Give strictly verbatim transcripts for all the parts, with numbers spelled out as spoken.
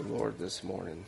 Lord, this morning.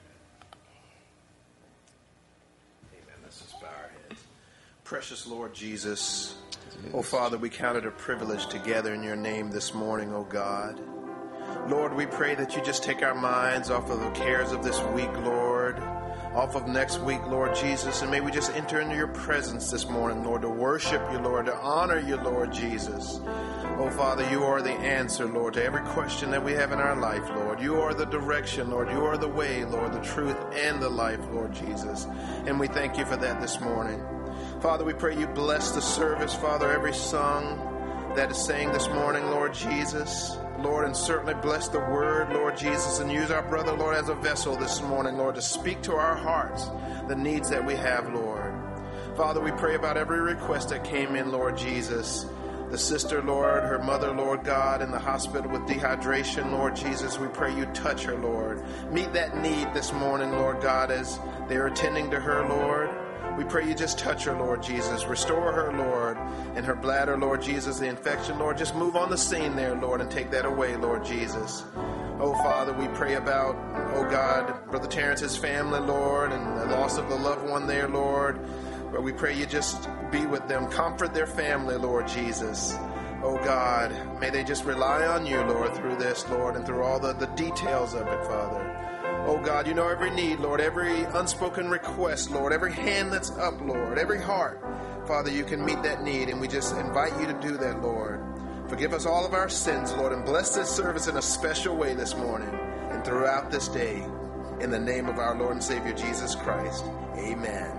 Amen. Let's just bow our heads. Precious Lord Jesus, oh Father, we count it a privilege to gather in your name this morning, oh God. Lord, we pray that you just take our minds off of the cares of this week, Lord, off of next week, Lord Jesus, and may we just enter into your presence this morning, Lord, to worship you, Lord, to honor you, Lord Jesus. Oh, Father, you are the answer, Lord, to every question that we have in our life, Lord. You are the direction, Lord. You are the way, Lord, the truth and the life, Lord Jesus. And we thank you for that this morning. Father, we pray you bless the service, Father, every song that is sang this morning, Lord Jesus. Lord, and certainly bless the word, Lord Jesus, and use our brother, Lord, as a vessel this morning, Lord, to speak to our hearts the needs that we have, Lord. Father, we pray about every request that came in, Lord Jesus. The sister, Lord, her mother, Lord God, in the hospital with dehydration, Lord Jesus, we pray you touch her, Lord. Meet that need this morning, Lord God, as they're attending to her, Lord. We pray you just touch her, Lord Jesus. Restore her, Lord, in her bladder, Lord Jesus, the infection, Lord. Just move on the scene there, Lord, and take that away, Lord Jesus. Oh, Father, we pray about, oh God, Brother Terrence's family, Lord, and the loss of the loved one there, Lord. But we pray you just be with them. Comfort their family, Lord Jesus. Oh, God, may they just rely on you, Lord, through this, Lord, and through all the, the details of it, Father. Oh, God, you know every need, Lord, every unspoken request, Lord, every hand that's up, Lord, every heart. Father, you can meet that need, and we just invite you to do that, Lord. Forgive us all of our sins, Lord, and bless this service in a special way this morning and throughout this day. In the name of our Lord and Savior, Jesus Christ, amen.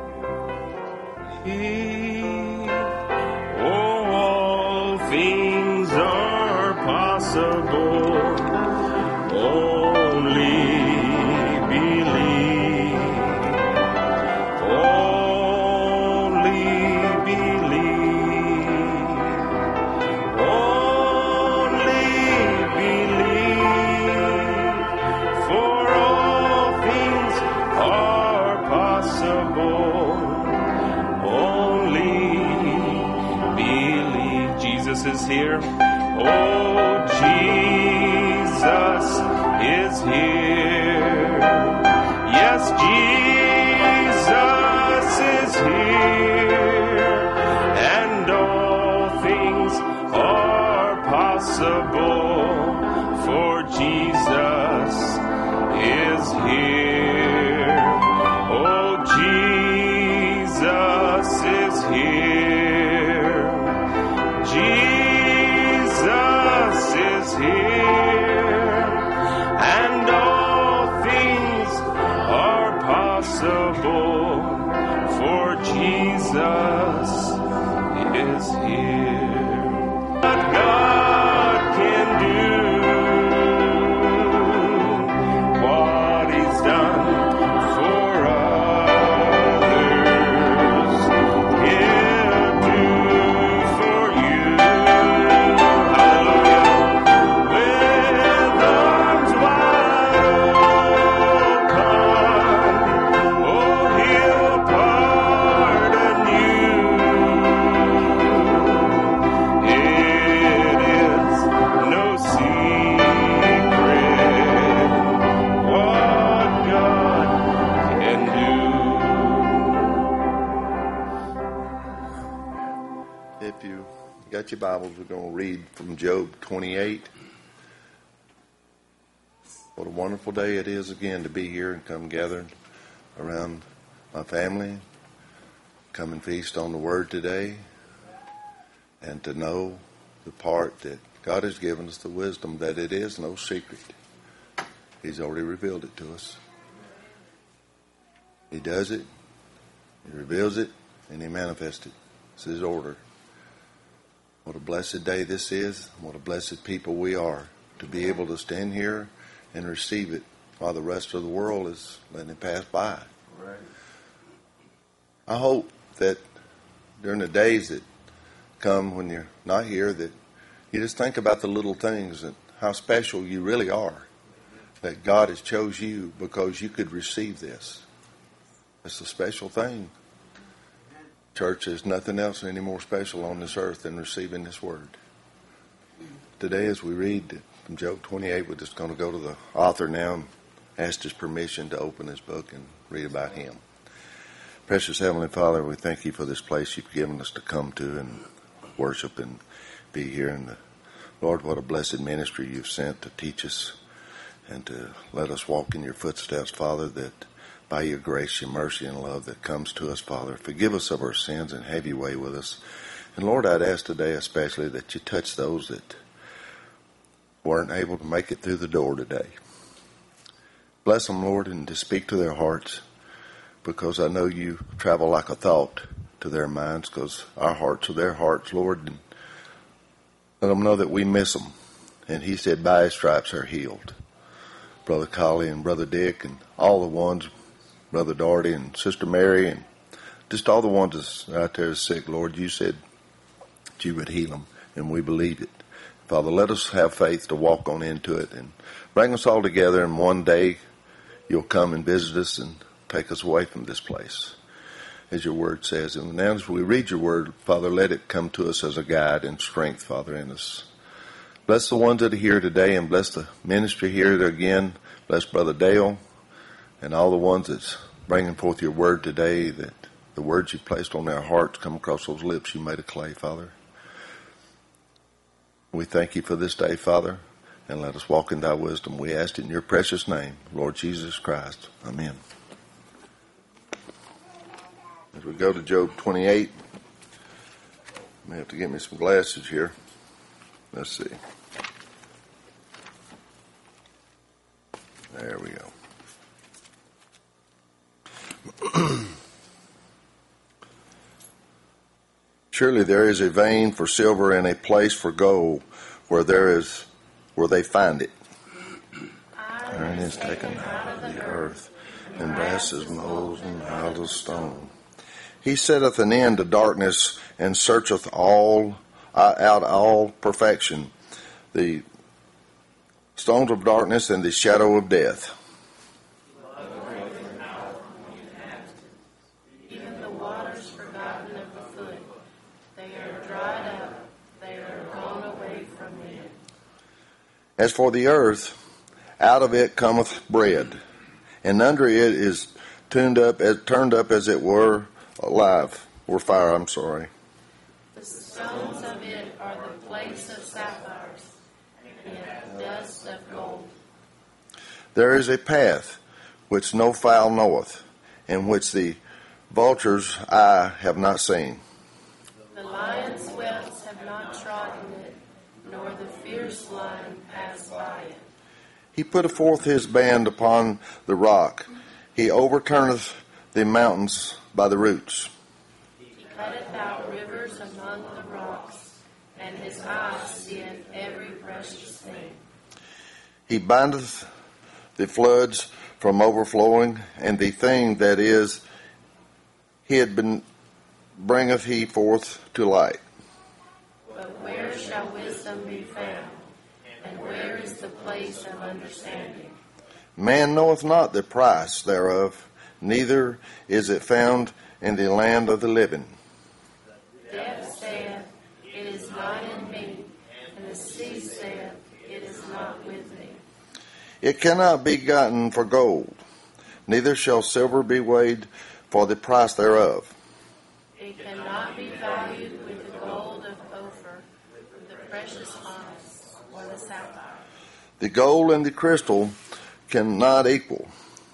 Oh, all things are possible. Only believe. Only believe. Only believe. For all things are possible. Only believe. Jesus is here. Oh, Jesus is here. Yes, Jesus is here. And all things are possible. For Jesus is here. Oh, Jesus is here. Jesus is here, and all things are possible, for Jesus is here. What God can do, what He's done for others, He'll do for you. Got your Bibles, we're going to read from Job twenty-eight. What a wonderful day it is again to be here and come gathered around my family, come and feast on the Word today, and to know the part that God has given us, the wisdom that it is no secret. He's already revealed it to us. He does it, He reveals it, and He manifests it. It's His order. What a blessed day this is. What a blessed people we are to be able to stand here and receive it while the rest of the world is letting it pass by. Right. I hope that during the days that come when you're not here, that you just think about the little things and how special you really are. That God has chose you because you could receive this. It's a special thing. Church, there's nothing else any more special on this earth than receiving this word. Today as we read from Job twenty-eight. We're just going to go to the author now and ask his permission to open his book and read about him. Precious Heavenly Father, we thank you for this place you've given us to come to and worship and be here. And the, Lord, what a blessed ministry you've sent to teach us and to let us walk in your footsteps, Father, that by your grace, your mercy, and love that comes to us, Father, forgive us of our sins and have your way with us. And Lord, I'd ask today especially that you touch those that weren't able to make it through the door today. Bless them, Lord, and to speak to their hearts, because I know you travel like a thought to their minds, because our hearts are their hearts, Lord. And let them know that we miss them. And he said, by his stripes are healed. Brother Collie and Brother Dick and all the ones, Brother Darty and Sister Mary, and just all the ones that's out there sick, Lord, you said that you would heal them, and we believe it. Father, let us have faith to walk on into it and bring us all together, and one day you'll come and visit us and take us away from this place, as your word says. And now as we read your word, Father, let it come to us as a guide and strength, Father, in us. Bless the ones that are here today, and bless the ministry here again. Bless Brother Dale and all the ones that's bringing forth your word today, that the words you placed on their hearts come across those lips you made of clay, Father. We thank you for this day, Father, and let us walk in thy wisdom. We ask in your precious name, Lord Jesus Christ. Amen. As we go to Job twenty-eight, I may have to get me some glasses here. Let's see. There we go. Surely there is a vein for silver and a place for gold, where there is, where they find it. Iron is taken out of the earth, and brass is molten out of stone. He setteth an end to darkness, and searcheth all uh, out all perfection, the stones of darkness and the shadow of death. Even the waters forgotten of the foot, they are dried up, they are gone away from me. As for the earth, out of it cometh bread, and under it is tuned up, as, turned up as it were alive, or fire, I'm sorry. The stones of it are the place of sapphires, and dust of gold. There is a path which no fowl knoweth, and which the vulture's eye have not seen. The lion's whelps have not trodden it, nor the fierce lion passed by it. He putteth forth his band upon the rock. He overturneth the mountains by the roots. He cutteth out rivers among the rocks, and his eyes seeth every precious thing. He bindeth the floods from overflowing, and the thing that is hid been, bringeth he forth to light. But where shall wisdom be found? And where is the place of understanding? Man knoweth not the price thereof, neither is it found in the land of the living. Death saith, it is not in me, and the sea saith, it is not with me. It cannot be gotten for gold, neither shall silver be weighed for the price thereof. It cannot be valued with the gold of Ophir, with the precious onyx, or the sapphire. The gold and the crystal cannot equal.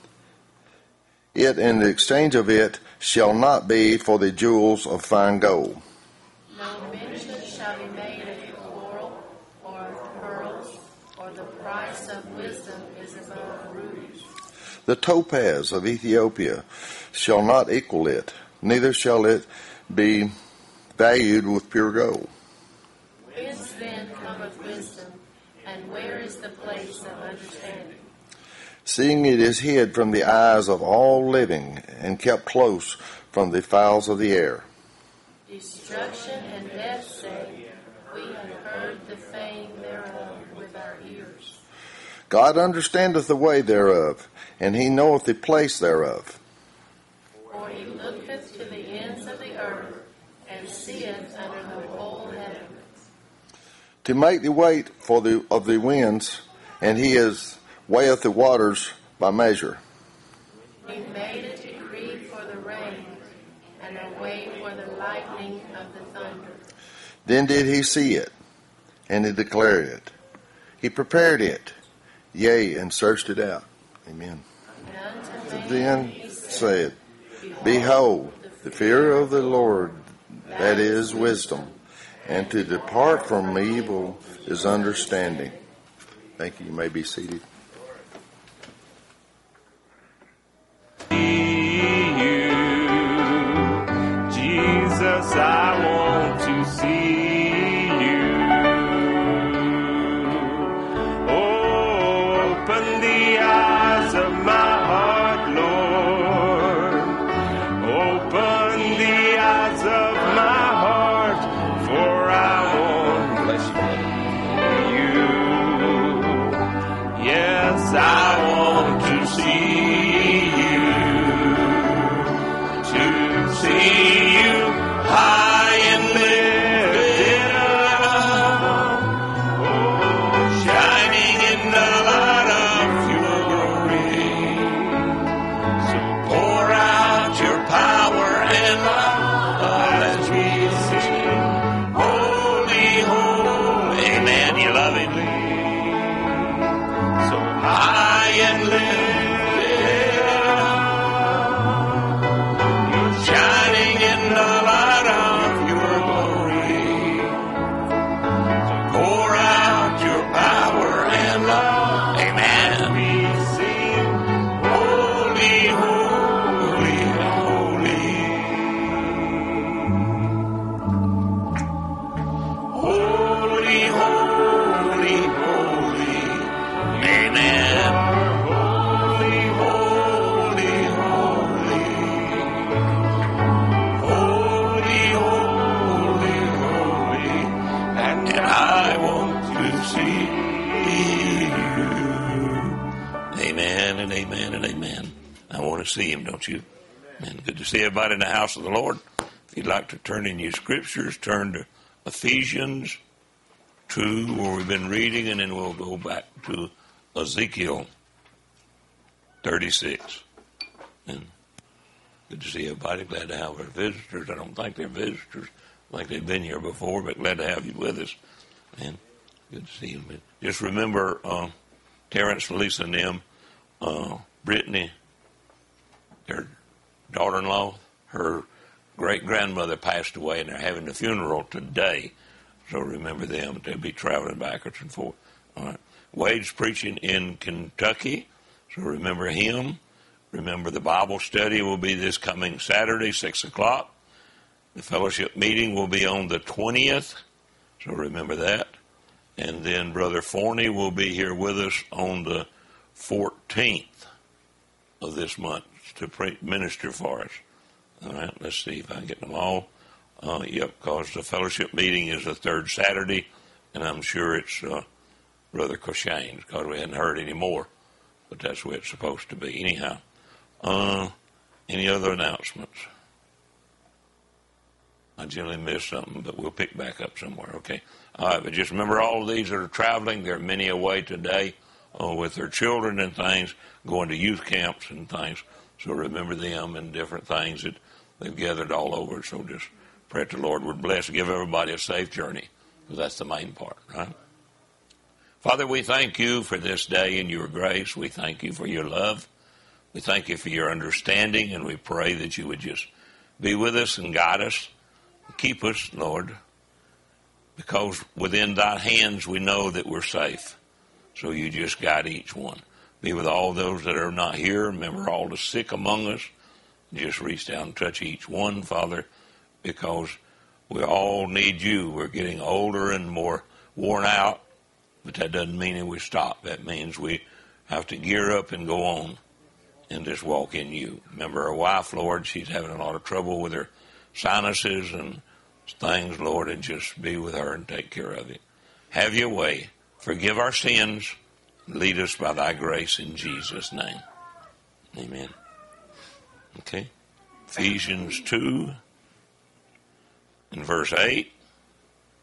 It and the exchange of it shall not be for the jewels of fine gold. No mention shall be made of coral, or of pearls, or the price of wisdom is above rubies. The topaz of Ethiopia shall not equal it, neither shall it be valued with pure gold. Whence then cometh wisdom, and where is the place of understanding? Seeing it is hid from the eyes of all living, and kept close from the fowls of the air. Destruction and death say, we have heard the fame thereof with our ears. God understandeth the way thereof, and he knoweth the place thereof. For he looketh to the ends of the earth, and seeth under the whole heaven. to make the weight for the of the winds, and he is weigheth the waters by measure. He made a decree for the rain, and a way for the lightning of the thunder. Then did he see it, and he declared it. He prepared it, yea, and searched it out. Amen. And unto man Then he said, Behold, the fear of the Lord, that is wisdom, and to depart from evil is understanding. Thank you. You may be seated. Jesus, I want to see you. Open the eyes of my heart, Lord. Open the eyes of my heart, for I want you. Yes, I want to see you. To see you high and lifted up, oh, shining in the light of your glory. So pour out your power and love as we sing, holy, holy. Amen. You love it. So high and lifted shining in the light of your glory. So pour out your power and love. Amen. We sing, holy, holy, holy. Holy, holy, holy. Amen. Holy, holy, holy. Holy, holy, holy, and I want to see you. Amen and amen and amen. I want to see him, don't you? And good to see everybody in the house of the Lord. If you'd like to turn in your scriptures, turn to Ephesians two, where we've been reading, and then we'll go back to Ezekiel thirty-six. And good to see everybody. Glad to have our visitors. I don't think they're visitors. I think they've been here before, but glad to have you with us. And good to see you. Just remember uh, Terrence, Lisa, and them, uh, Brittany, their daughter-in-law, her great-grandmother passed away, and they're having the funeral today. So remember them. They'll be traveling backwards and forth. All right. Wade's preaching in Kentucky, so remember him. Remember, the Bible study will be this coming Saturday, six o'clock. The fellowship meeting will be on the twentieth, so remember that. And then Brother Forney will be here with us on the fourteenth of this month to pre- minister for us. All right, let's see if I can get them all. Uh, yep, because the fellowship meeting is the third Saturday, and I'm sure it's uh, Brother Coshane's, because we hadn't heard any more, but that's the way it's supposed to be. Anyhow. Uh, any other announcements? I generally miss something, but we'll pick back up somewhere, okay? All right, but just remember all of these that are traveling. There are many away today uh, with their children and things, going to youth camps and things. So remember them and different things that they've gathered all over. So just pray that the Lord would bless, give everybody a safe journey, because that's the main part, right? Father, we thank you for this day and your grace. We thank you for your love. We thank you for your understanding, and we pray that you would just be with us and guide us, and keep us, Lord, because within thy hands we know that we're safe. So you just guide each one. Be with all those that are not here. Remember all the sick among us. Just reach down and touch each one, Father, because we all need you. We're getting older and more worn out, but that doesn't mean that we stop. That means we have to gear up and go on and just walk in you. Remember our wife, Lord, she's having a lot of trouble with her sinuses and things, Lord, and just be with her and take care of it. Have your way. Forgive our sins. Lead us by thy grace in Jesus' name. Amen. Okay. Ephesians two and verse eight.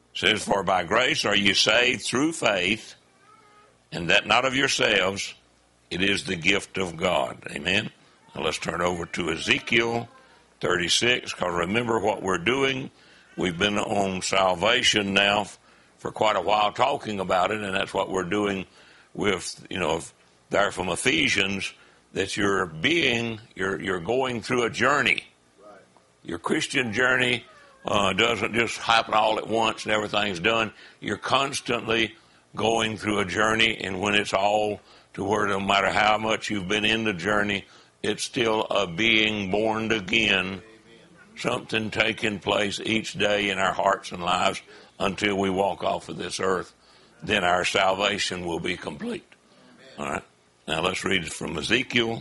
It says, for by grace are you saved through faith, and that not of yourselves, it is the gift of God. Amen. Now let's turn over to Ezekiel thirty-six, because remember what we're doing. We've been on salvation now for quite a while talking about it, and that's what we're doing with, you know, there from Ephesians, that you're being, you're, you're going through a journey. Right. Your Christian journey uh, doesn't just happen all at once and everything's done. You're constantly going through a journey, and when it's all to where no matter how much you've been in the journey, it's still a being born again. Amen. Something taking place each day in our hearts and lives until we walk off of this earth. Then our salvation will be complete. Amen. All right. Now let's read from Ezekiel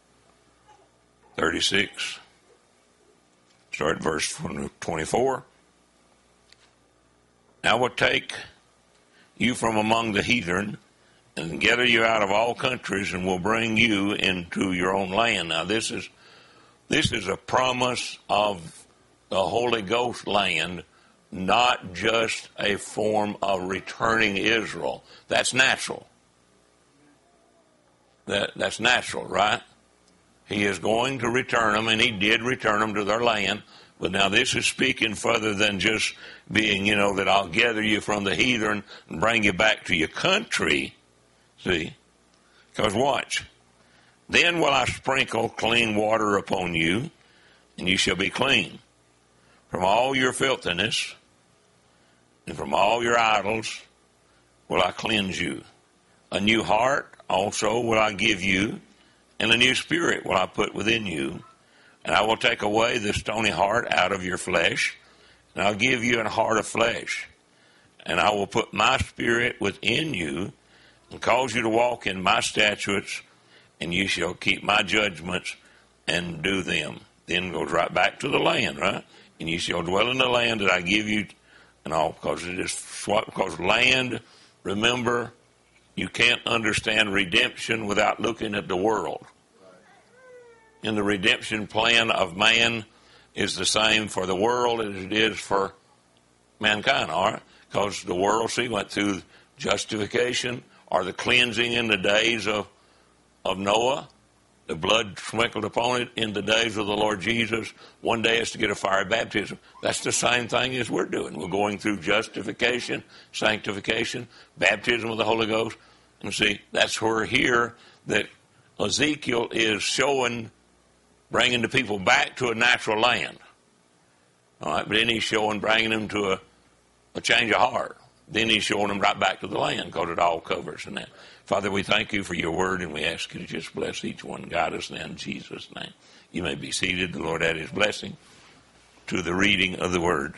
thirty-six. Start at verse twenty-four. Now I will take you from among the heathen and gather you out of all countries, and will bring you into your own land. Now this is this is a promise of the Holy Ghost land, not just a form of returning Israel. That's natural. That, that's natural, right? He is going to return them, and he did return them to their land. But now this is speaking further than just being, you know, that I'll gather you from the heathen and bring you back to your country. See? Because watch. Then will I sprinkle clean water upon you, and you shall be clean from all your filthiness, and from all your idols will I cleanse you. A new heart also will I give you, and a new spirit will I put within you. And I will take away the stony heart out of your flesh, and I'll give you a heart of flesh. And I will put my spirit within you, and cause you to walk in my statutes, and you shall keep my judgments and do them. Then goes right back to the land, right? And you shall dwell in the land that I give you, and all, because it is because land, remember, you can't understand redemption without looking at the world. And the redemption plan of man is the same for the world as it is for mankind, all right? Because the world, see, went through justification or the cleansing in the days of, of Noah, the blood sprinkled upon it in the days of the Lord Jesus. One day is to get a fire baptism. That's the same thing as we're doing. We're going through justification, sanctification, baptism of the Holy Ghost. And see, that's where here that Ezekiel is showing, bringing the people back to a natural land. All right, but then he's showing bringing them to a, a change of heart. Then he's showing them right back to the land, because it all covers in that. Father, we thank you for your word, and we ask you to just bless each one. Guide us now in Jesus' name. You may be seated. The Lord add his blessing to the reading of the word.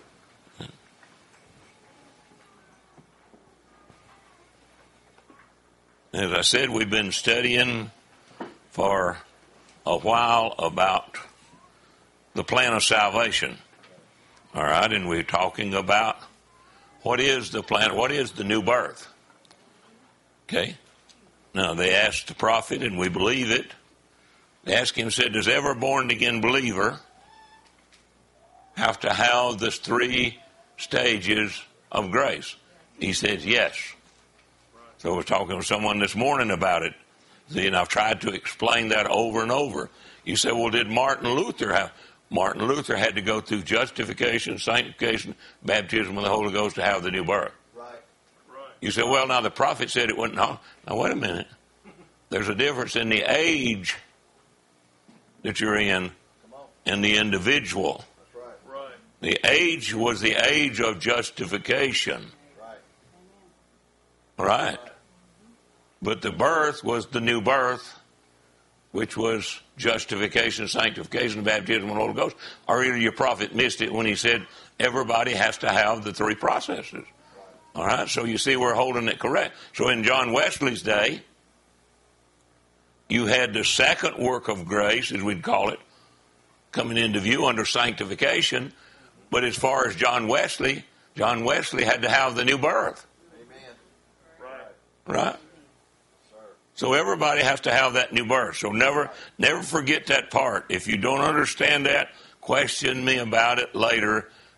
As I said, we've been studying for a while about the plan of salvation. All right, and we're talking about what is the plan, what is the new birth? Okay. Now, they asked the prophet, and we believe it. They asked him, said, does every born-again believer have to have the three stages of grace? He said, yes. So I was talking to someone this morning about it. See, and I've tried to explain that over and over. You say, well, did Martin Luther have... Martin Luther had to go through justification, sanctification, baptism of the Holy Ghost to have the new birth. Right. Right. You say, well, now the prophet said it wouldn't. No. Now, wait a minute. There's a difference in the age that you're in and the individual. That's right. Right. The age was the age of justification. Right. Right. But the birth was the new birth, which was justification, sanctification, baptism of the Holy Ghost. Or either your prophet missed it when he said everybody has to have the three processes. All right, so you see we're holding it correct. So in John Wesley's day, you had the second work of grace, as we'd call it, coming into view under sanctification. But as far as John Wesley, John Wesley had to have the new birth. Amen. Right. Right. So everybody has to have that new birth. So never, never forget that part. If you don't understand that, question me about it later.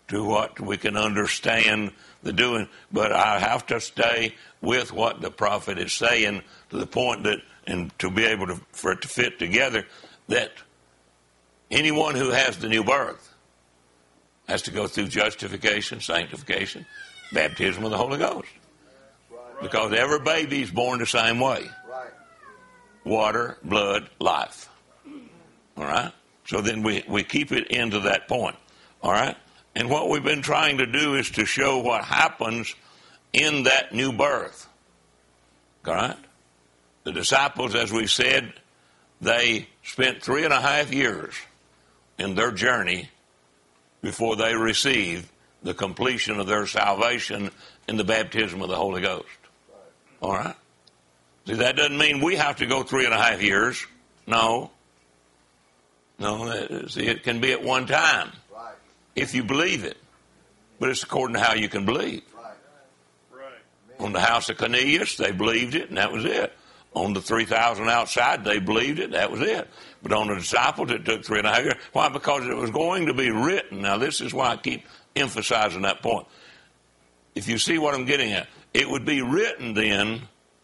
to what we can understand the doing. But I have to stay with what the prophet is saying to the point that, and to be able to, for it to fit together, that anyone who has the new birth has to go through justification, sanctification, baptism of the Holy Ghost. Because every baby is born the same way. Water, blood, life. All right? So then we, we keep it into that point. All right? And what we've been trying to do is to show what happens in that new birth. All right? The disciples, as we said, they spent three and a half years in their journey before they received the completion of their salvation in the baptism of the Holy Ghost. All right? See, that doesn't mean we have to go three and a half years. No. No, see, it can be at one time. Right. If you believe it. But it's according to how you can believe. Right. Right. On the house of Cornelius, they believed it, and that was it. On the three thousand outside, they believed it, that was it. But on the disciples, it took three and a half years. Why? Because it was going to be written. Now, this is why I keep emphasizing that point. If you see what I'm getting at, it would be written then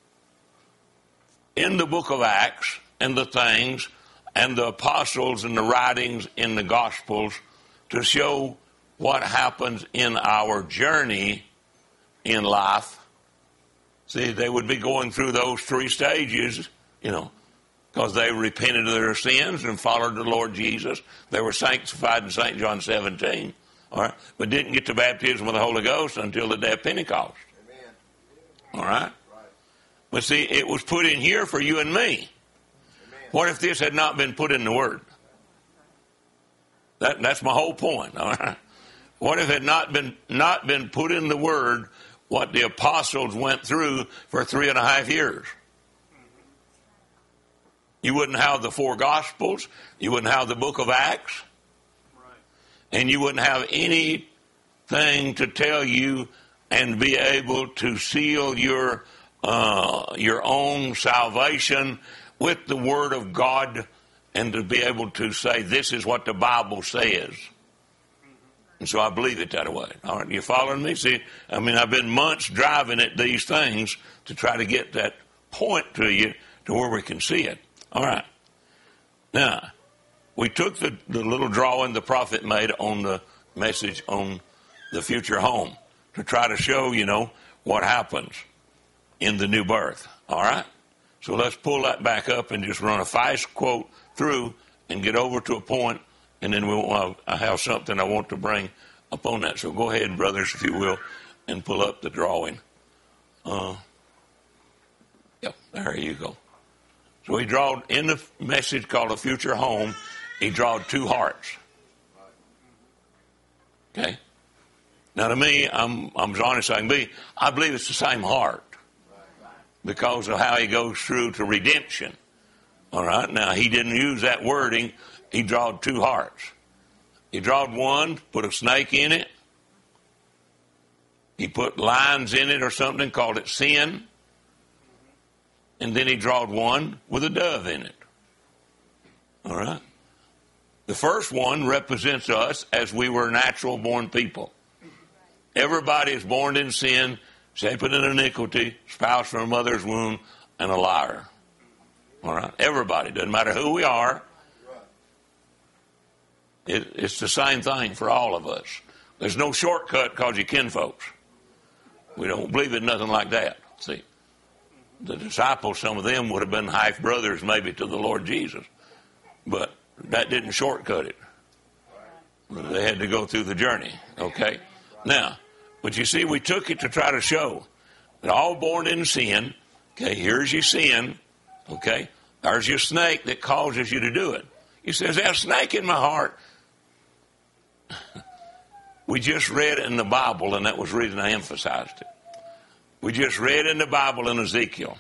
in the book of Acts and the things and the apostles and the writings in the Gospels to show what happens in our journey in life. See, they would be going through those three stages, you know, because they repented of their sins and followed the Lord Jesus. They were sanctified in Saint John seventeen, all right, but didn't get the baptism of the Holy Ghost until the day of Pentecost. Amen. All right? Right. But see, it was put in here for you and me. Amen. What if this had not been put in the Word? That, that's my whole point, all right? What if it had not been, not been put in the Word what the apostles went through for three and a half years? You wouldn't have the four Gospels. You wouldn't have the book of Acts. Right. And you wouldn't have anything to tell you and be able to seal your uh, your own salvation with the Word of God and to be able to say, this is what the Bible says. And so I believe it that way. All right, you following me? See, I mean, I've been months driving at these things to try to get that point to you to where we can see it. All right. Now, we took the, the little drawing the prophet made on the message on the future home to try to show, you know, what happens in the new birth. All right? So let's pull that back up and just run a fast quote through and get over to a point, and then we'll I have something I want to bring upon that. So go ahead, brothers, if you will, and pull up the drawing. Uh, yep, there you go. So he drawed, in the message called A Future Home, he drawed two hearts. Okay? Now to me, I'm, I'm as honest as I can be, I believe it's the same heart because of how he goes through to redemption. All right? Now, he didn't use that wording. He drawed two hearts. He drawed one, put a snake in it. He put lines in it or something, called it sin. And then he drawed one with a dove in it. All right? The first one represents us as we were natural born people. Everybody is born in sin, shaped in iniquity, spouse from a mother's womb, and a liar. All right? Everybody. Doesn't matter who we are. It, it's the same thing for all of us. There's no shortcut because you're kinfolks. We don't believe in nothing like that. See? The disciples, some of them would have been half brothers maybe to the Lord Jesus. But that didn't shortcut it. They had to go through the journey. Okay? Now, but you see, we took it to try to show that all born in sin. Okay, here's your sin. Okay? There's your snake that causes you to do it. You say, is there a snake in my heart? We just read it in the Bible, and that was the reason I emphasized it. We just read in the Bible in Ezekiel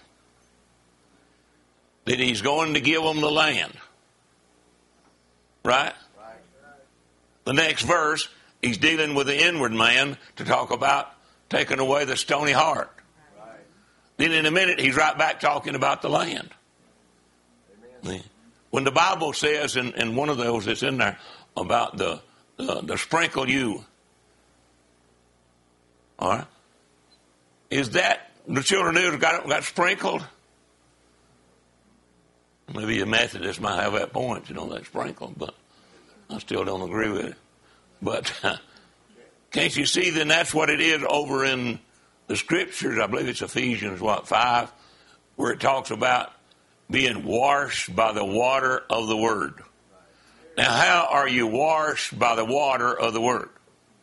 that he's going to give them the land. Right? The next verse, he's dealing with the inward man to talk about taking away the stony heart. Then in a minute, he's right back talking about the land. Amen. When the Bible says, in, in one of those that's in there, about the, the, the sprinkle you All right. Is that the children of Israel got, got sprinkled? Maybe a Methodist might have that point, you know, that sprinkled, but I still don't agree with it. But uh, can't you see then that's what it is over in the Scriptures? I believe it's Ephesians, what, five, where it talks about being washed by the water of the Word. Now, how are you washed by the water of the Word?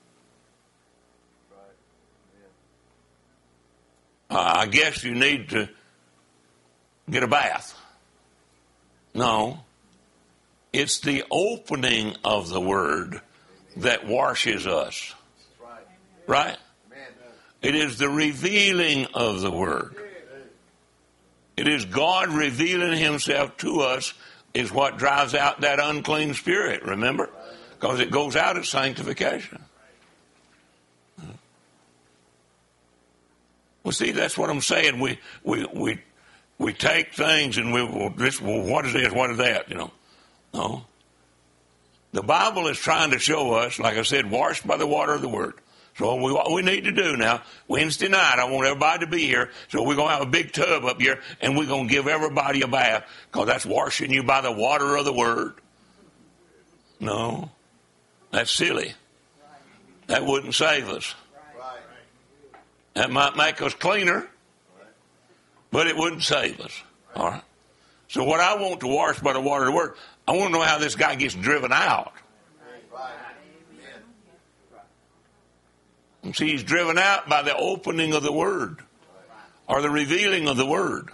Uh, I guess you need to get a bath. No. It's the opening of the Word that washes us. Right? It is the revealing of the Word. It is God revealing Himself to us is what drives out that unclean spirit, remember? Because it goes out as sanctification. Well, see, that's what I'm saying. We we we we take things and we will this. Well, what is this? What is that? You know, no. The Bible is trying to show us, like I said, washed by the water of the Word. So we, what we need to do now, Wednesday night, I want everybody to be here. So we're going to have a big tub up here, and we're going to give everybody a bath, because that's washing you by the water of the Word. No, that's silly. That wouldn't save us. That might make us cleaner, but it wouldn't save us. All right. So what I want to wash by the water of the Word, I want to know how this guy gets driven out. And see, he's driven out by the opening of the Word or the revealing of the Word.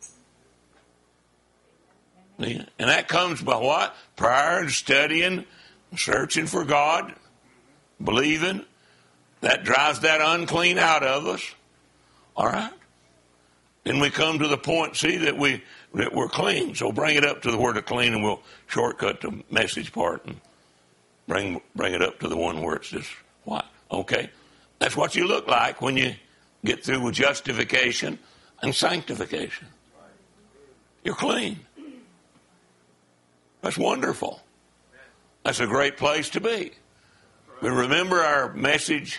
And that comes by what? Prayer and studying, searching for God, believing. That drives that unclean out of us. All right? Then we come to the point, see, that, we, that we're clean. So bring it up to the word of clean, and we'll shortcut the message part and bring bring it up to the one where it's just what? Okay? That's what you look like when you get through with justification and sanctification. You're clean. That's wonderful. That's a great place to be. We remember our message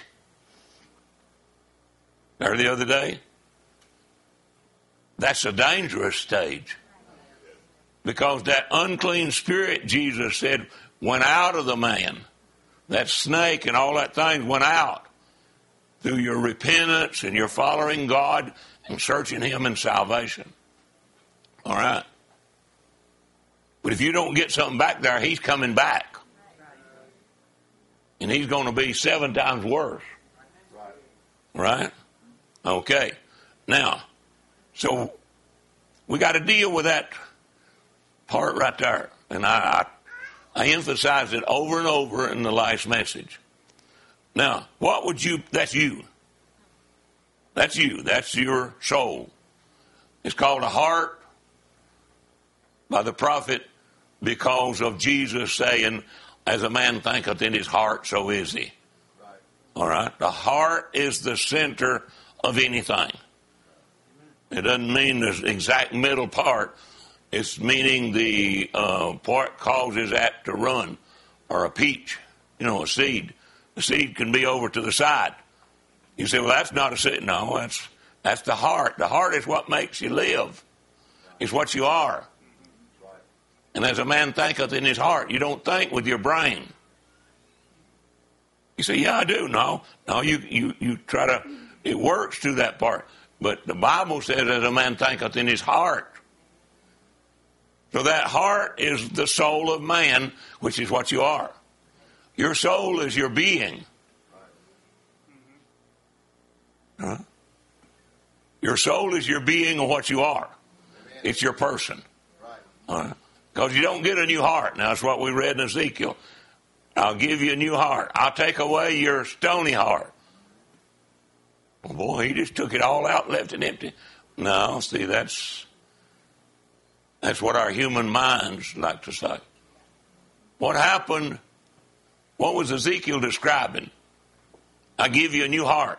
there the other day. That's a dangerous stage. Because that unclean spirit, Jesus said, went out of the man. That snake and all that thing went out through your repentance and your following God and searching Him in salvation. All right. But if you don't get something back there, He's coming back. And He's going to be seven times worse. Right? Okay. Now, so we got to deal with that part right there. And I, I, I emphasized it over and over in the last message. Now, what would you, that's you. That's you. That's your soul. It's called a heart by the prophet because of Jesus saying, as a man thinketh in his heart, so is he. Right. All right? The heart is the center of anything. It doesn't mean the exact middle part. It's meaning the uh, part causes that to run, or a peach, you know, a seed. The seed can be over to the side. You say, well, that's not a seed. No, that's that's the heart. The heart is what makes you live. It's what you are. And as a man thinketh in his heart, you don't think with your brain. You say, yeah, I do. No, no, you, you, you try to, it works through that part. But the Bible says, as a man thinketh in his heart. So that heart is the soul of man, which is what you are. Your soul is your being. Huh? Your soul is your being of what you are. It's your person. All right. Because you don't get a new heart. Now, that's what we read in Ezekiel. I'll give you a new heart. I'll take away your stony heart. Well, boy, he just took it all out, left it empty. No, see, that's that's what our human minds like to say. What happened? What was Ezekiel describing? I give you a new heart.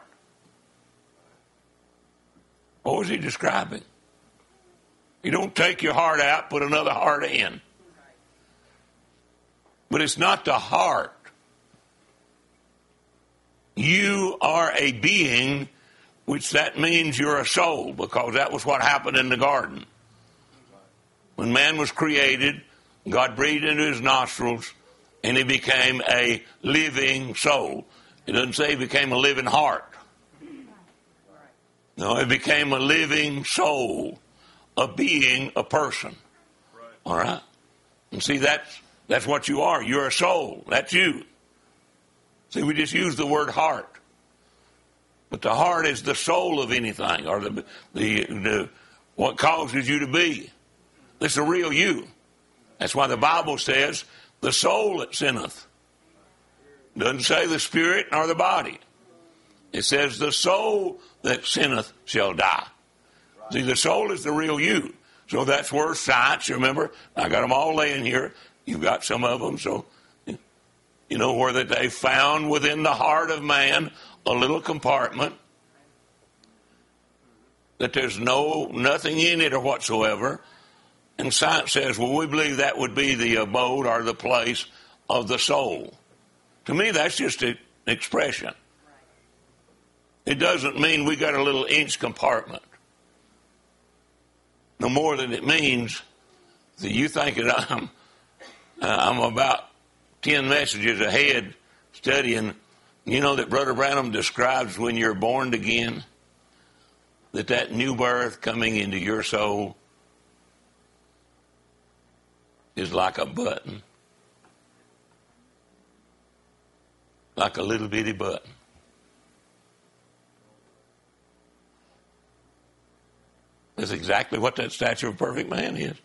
What was he describing? You don't take your heart out, put another heart in. But it's not the heart. You are a being, which that means you're a soul, because that was what happened in the garden. When man was created, God breathed into his nostrils, and he became a living soul. It doesn't say he became a living heart. No, it became a living soul, a being, a person. All right? And see, that's, that's what you are. You're a soul. That's you. See, we just use the word heart. But the heart is the soul of anything, or the, the, the what causes you to be. It's the real you. That's why the Bible says, the soul that sinneth. It doesn't say the spirit nor the body. It says the soul that sinneth shall die. See, the soul is the real you. So that's where science, remember, I got them all laying here. You've got some of them, so you know where that they found within the heart of man a little compartment that there's no nothing in it or whatsoever. And science says, well, we believe that would be the abode or the place of the soul. To me, that's just an expression. It doesn't mean we got a little inch compartment. No more than it means that you think that I'm, uh, I'm about ten messages ahead studying. You know that Brother Branham describes when you're born again, that that new birth coming into your soul is like a button. Like a little bitty button. That's exactly what that stature of a perfect man is.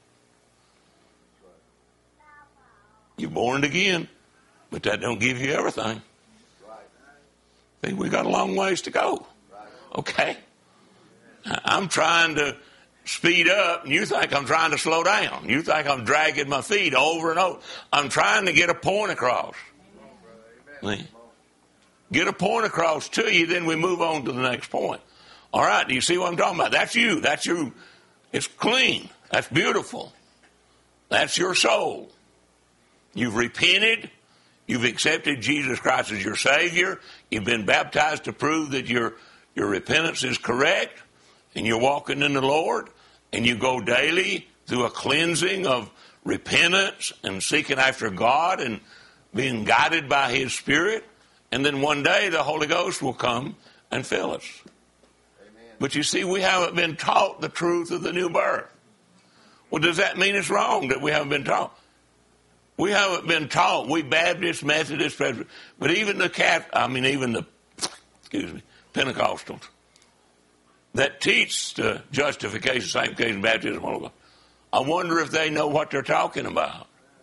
You're born again, but that don't give you everything. See, we got a long ways to go. Okay? I'm trying to speed up, and you think I'm trying to slow down. You think I'm dragging my feet over and over. I'm trying to get a point across. See? Get a point across to you, then we move on to the next point. All right, do you see what I'm talking about? That's you. That's you. It's clean. That's beautiful. That's your soul. You've repented. You've accepted Jesus Christ as your Savior. You've been baptized to prove that your, your repentance is correct. And you're walking in the Lord. And you go daily through a cleansing of repentance and seeking after God and being guided by His Spirit. And then one day the Holy Ghost will come and fill us. But you see, we haven't been taught the truth of the new birth. Well, does that mean it's wrong that we haven't been taught? We haven't been taught. We Baptists, Methodists, Presbyterians, but even the Catholic, I mean, even the, excuse me, Pentecostals that teach the justification, sanctification, baptism, I wonder if they know what they're talking about.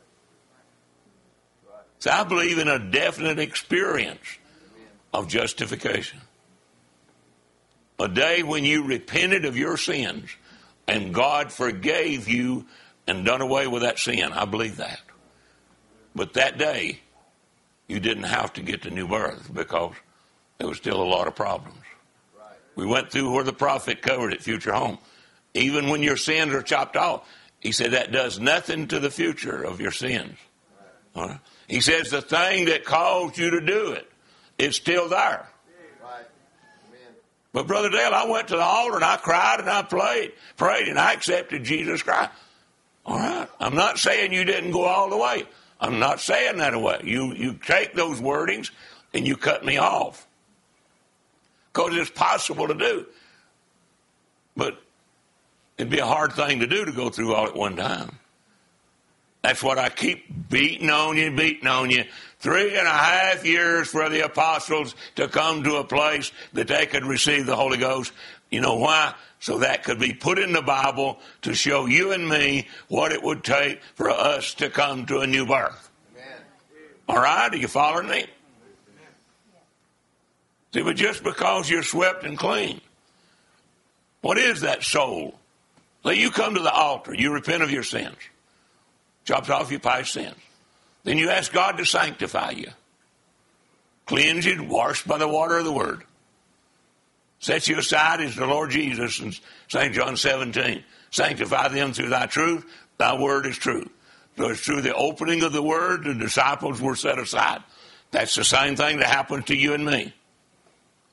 So I believe in a definite experience of justification. A day when you repented of your sins and God forgave you and done away with that sin. I believe that. But that day, you didn't have to get the new birth because there was still a lot of problems. We went through where the prophet covered it, future home. Even when your sins are chopped off, he said that does nothing to the future of your sins. All right? He says the thing that caused you to do it is still there. But Brother Dale, I went to the altar and I cried and I played, prayed and I accepted Jesus Christ. All right. I'm not saying you didn't go all the way. I'm not saying that away. You, you take those wordings and you cut me off. Because it's possible to do. But it'd be a hard thing to do to go through all at one time. That's what I keep beating on you, beating on you. Three and a half years for the apostles to come to a place that they could receive the Holy Ghost. You know why? So that could be put in the Bible to show you and me what it would take for us to come to a new birth. Amen. All right? Are you following me? See, but just because you're swept and clean, what is that soul? So you come to the altar, you repent of your sins, chops off your past sins. Then you ask God to sanctify you, cleanse you, washed by the water of the Word. Set you aside as the Lord Jesus in Saint John seventeen. Sanctify them through thy truth. Thy word is true. So it's through the opening of the Word, the disciples were set aside. That's the same thing that happens to you and me.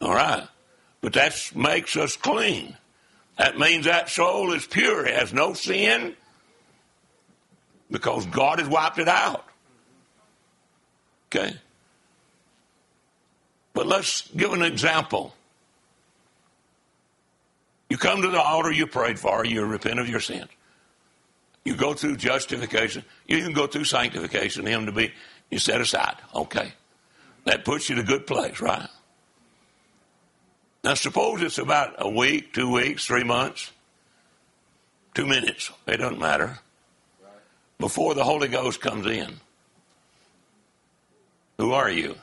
All right. But that makes us clean. That means that soul is pure. It has no sin because God has wiped it out. Okay? But let's give an example. You come to the altar, you prayed for, you repent of your sins. You go through justification. You can go through sanctification, him to be, you set aside. Okay. That puts you in a good place, right? Now suppose it's about a week, two weeks, three months, two minutes. It doesn't matter. Before the Holy Ghost comes in. Who are you?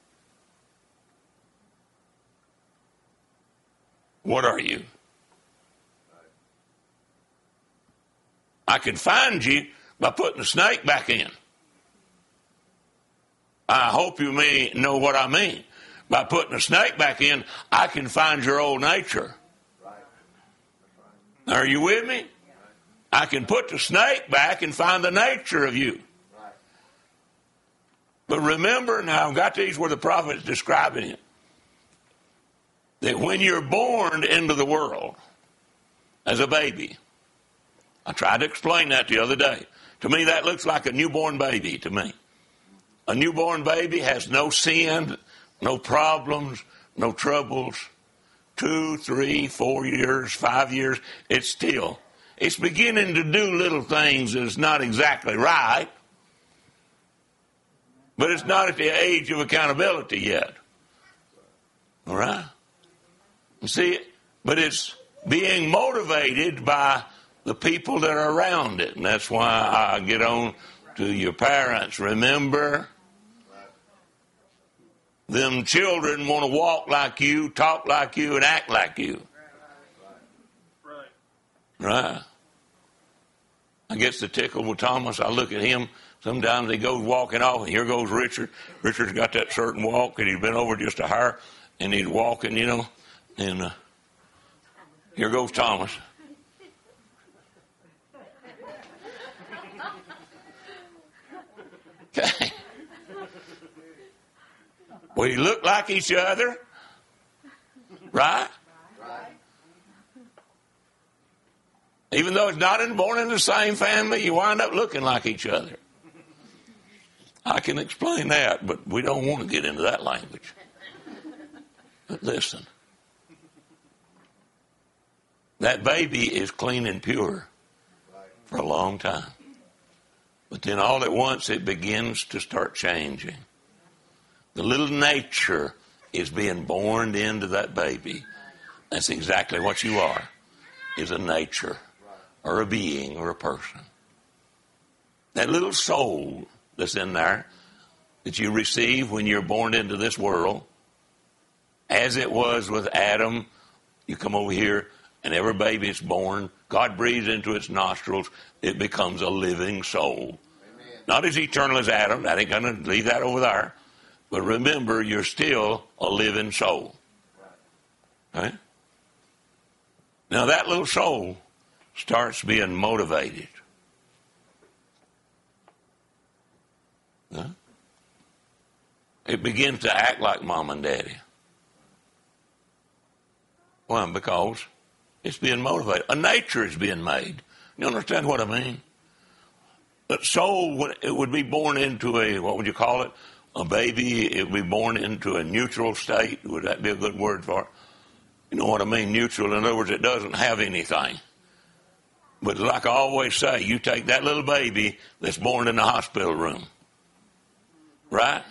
What are you? I can find you by putting the snake back in. I hope you may know what I mean. By putting a snake back in, I can find your old nature. Are you with me? I can put the snake back and find the nature of you. But remember, now I've got these where the prophet is describing it, that when you're born into the world as a baby, I tried to explain that the other day. To me, that looks like a newborn baby to me. A newborn baby has no sin, no problems, no troubles. Two, three, four years, five years, it's still. It's beginning to do little things that's not exactly right. But it's not at the age of accountability yet. All right? You see, but it's being motivated by the people that are around it. And that's why I get on to your parents. Remember, them children want to walk like you, talk like you, and act like you. Right. I guess the tickle with Thomas, I look at him, sometimes he goes walking off, and here goes Richard. Richard's got that certain walk, and he's been over just a hair, and he's walking, you know, and uh, here goes Thomas. Okay. We look like each other, right? Even though it's not in, born in the same family, you wind up looking like each other. I can explain that, but we don't want to get into that language. But listen, that baby is clean and pure for a long time. But then all at once it begins to start changing. The little nature is being born into that baby. That's exactly what you are, is a nature or a being or a person. That little soul that's in there that you receive when you're born into this world, as it was with Adam, you come over here and every baby is born, God breathes into its nostrils, it becomes a living soul. Amen. Not as eternal as Adam, that ain't going to leave that over there. But remember, you're still a living soul. Right? Now that little soul starts being motivated. Huh? It begins to act like mom and daddy. Why? Because it's being motivated. A nature is being made. You understand what I mean? That soul, it would be born into a, what would you call it? A baby, it would be born into a neutral state. Would that be a good word for it? You know what I mean, neutral? In other words, it doesn't have anything. But like I always say, you take that little baby that's born in the hospital room. Right?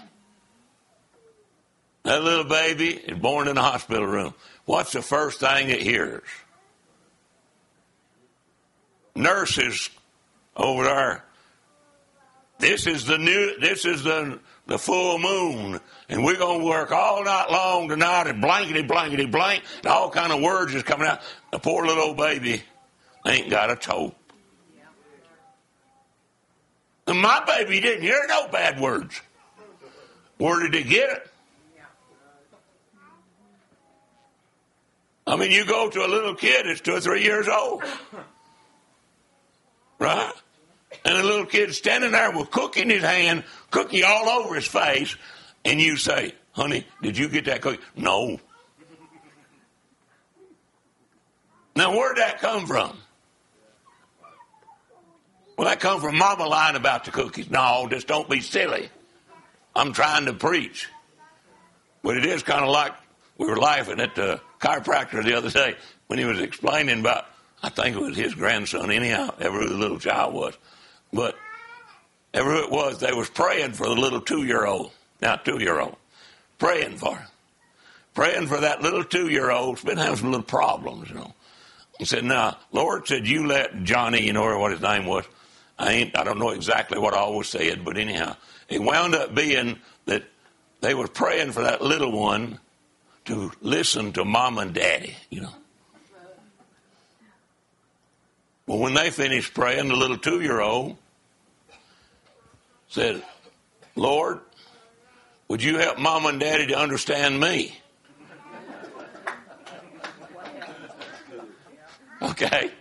That little baby is born in the hospital room. What's the first thing it hears? Nurses over there. This is the new, this is the, the full moon, and we're going to work all night long tonight, and blankety, blankety, blank, and all kind of words is coming out. The poor little old baby ain't got a toe. And my baby didn't hear no bad words. Where did he get it? I mean, you go to a little kid that's two or three years old, right? And a little kid standing there with cookie in his hand, cookie all over his face, and you say, honey, did you get that cookie? No. Now, where'd that come from? Well, that come from Mama lying about the cookies. No, just don't be silly. I'm trying to preach. But it is kind of like we were laughing at the chiropractor the other day when he was explaining about, I think it was his grandson, anyhow, ever who the little child was. But ever who it was, they was praying for the little two-year-old. Now, two-year-old. Praying for him. Praying for that little two-year-old. He's been having some little problems, you know. He said, now, Lord said, you let Johnny, you know, or what his name was. I ain't, I don't know exactly what I always said, but anyhow, it wound up being that they were praying for that little one to listen to Mom and Daddy, you know. Well, when they finished praying, the little two-year-old said, Lord, would you help Mom and Daddy to understand me? Okay.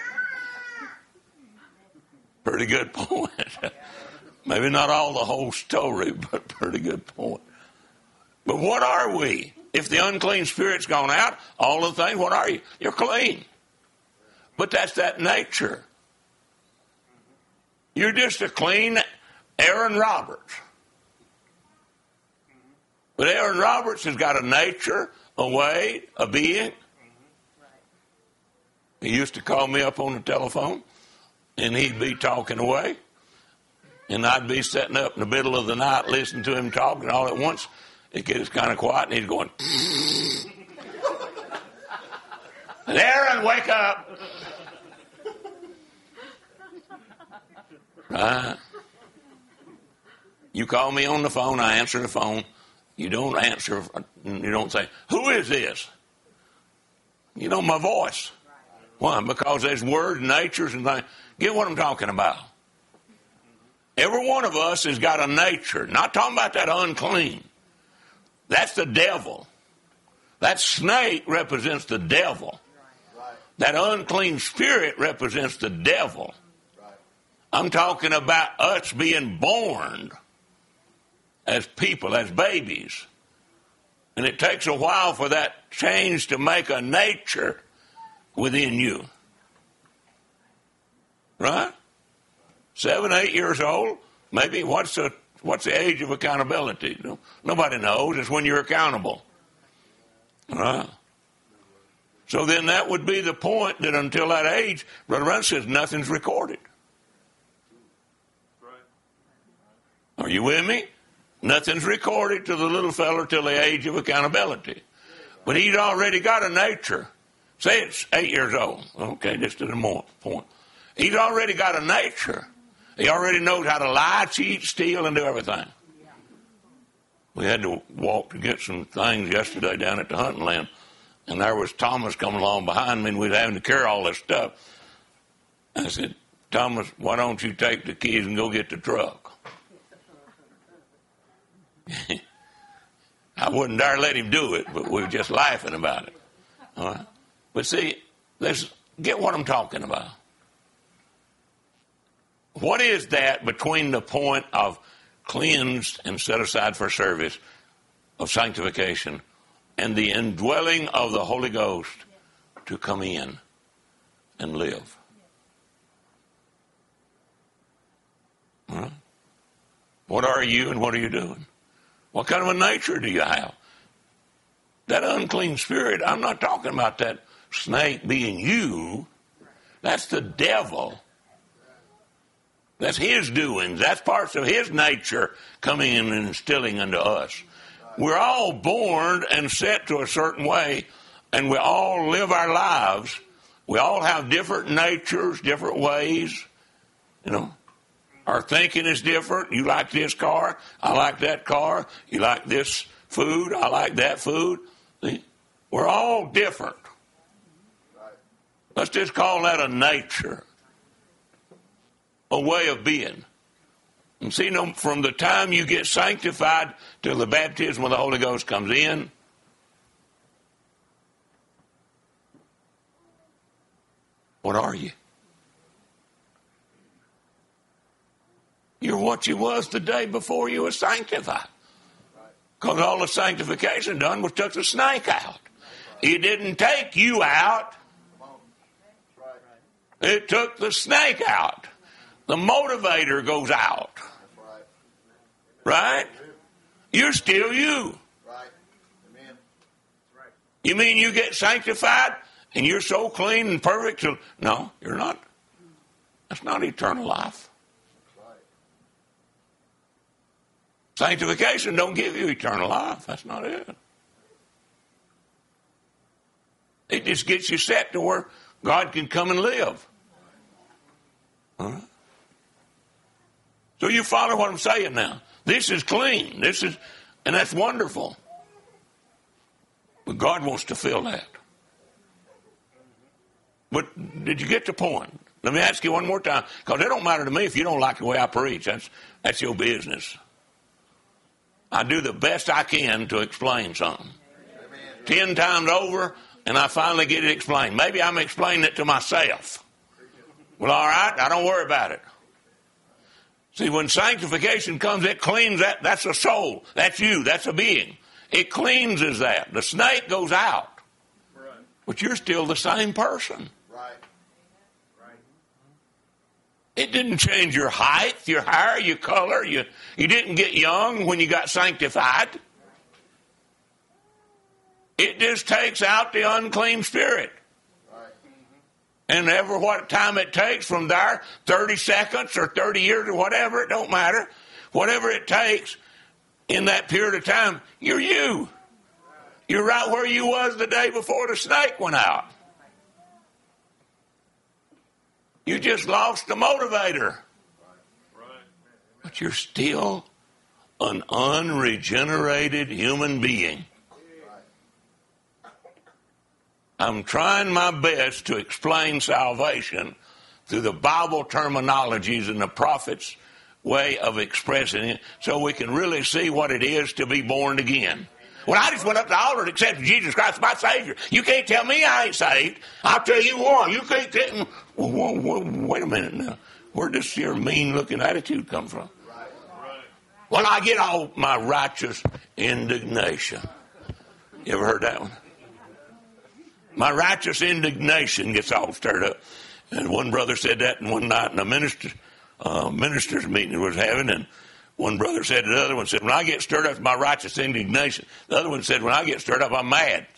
Pretty good point. Maybe not all the whole story, but pretty good point. But what are we? If the unclean spirit's gone out, all the things, what are you? You're clean. But that's that nature. You're just a clean Aaron Roberts. But Aaron Roberts has got a nature, a way, a being. He used to call me up on the telephone, and he'd be talking away. And I'd be sitting up in the middle of the night listening to him talk, and all at once it gets kind of quiet, and he's going, Aaron, wake up. Right? You call me on the phone, I answer the phone. You don't answer, you don't say, who is this? You know my voice. Why? Because there's words, natures, and things. Get what I'm talking about. Every one of us has got a nature. Not talking about that unclean. That's the devil. That snake represents the devil. That unclean spirit represents the devil. I'm talking about us being born as people, as babies. And it takes a while for that change to make a nature within you. Right? Seven, eight years old, maybe. What's the what's the age of accountability? Nobody knows. It's when you're accountable. Right? So then that would be the point that until that age, Brother Brown says nothing's recorded. Are you with me? Nothing's recorded to the little fella till the age of accountability. But he's already got a nature. Say it's eight years old. Okay, just to the point. He's already got a nature. He already knows how to lie, cheat, steal, and do everything. We had to walk to get some things yesterday down at the hunting land, and there was Thomas coming along behind me, and we was having to carry all this stuff. I said, Thomas, why don't you take the keys and go get the truck? I wouldn't dare let him do it, but we were just laughing about it. All right? But see, let's get what I'm talking about. What is that between the point of cleansed and set aside for service, of sanctification, and the indwelling of the Holy Ghost to come in and live? All right? What are you and what are you doing? What kind of a nature do you have? That unclean spirit, I'm not talking about that snake being you. That's the devil. That's his doings. That's parts of his nature coming in and instilling unto us. We're all born and set to a certain way, and we all live our lives. We all have different natures, different ways. You know, our thinking is different. You like this car, I like that car. You like this food, I like that food. See? We're all different. Let's just call that a nature. A way of being. And see, no, from the time you get sanctified till the baptism of the Holy Ghost comes in, what are you? You're what you was the day before you were sanctified. Because all the sanctification done was took the snake out. It didn't take you out. It took the snake out. The motivator goes out. Right? You're still you. Right. Amen. You mean you get sanctified and you're so clean and perfect? So, no, you're not. That's not eternal life. Sanctification don't give you eternal life. That's not it. It just gets you set to where God can come and live. Huh? So you follow what I'm saying now. This is clean. This is, and that's wonderful. But God wants to fill that. But did you get the point? Let me ask you one more time, because it don't matter to me if you don't like the way I preach. That's that's your business. I do the best I can to explain something. Ten times over, and I finally get it explained. Maybe I'm explaining it to myself. Well, all right, I don't worry about it. See, when sanctification comes, it cleans that. That's a soul. That's you. That's a being. It cleanses that. The snake goes out. But you're still the same person. Right. It didn't change your height, your hair, your color. You, you didn't get young when you got sanctified. It just takes out the unclean spirit. And ever what time it takes from there, thirty seconds or thirty years or whatever, it don't matter. Whatever it takes in that period of time, you're you. You're right where you was the day before the snake went out. You just lost the motivator. But you're still an unregenerated human being. I'm trying my best to explain salvation through the Bible terminologies and the prophet's way of expressing it so we can really see what it is to be born again. Well, I just went up to the altar and accepted Jesus Christ as my Savior. You can't tell me I ain't saved. I'll tell you what, you can't tell me. Well, whoa, whoa, wait a minute now. Where does your mean-looking attitude come from? Well, I get all my righteous indignation. You ever heard that one? My righteous indignation gets all stirred up. And one brother said that in one night in a minister, uh, minister's meeting we was having, and one brother said to the other one, said, when I get stirred up, it's my righteous indignation. The other one said, when I get stirred up, I'm mad.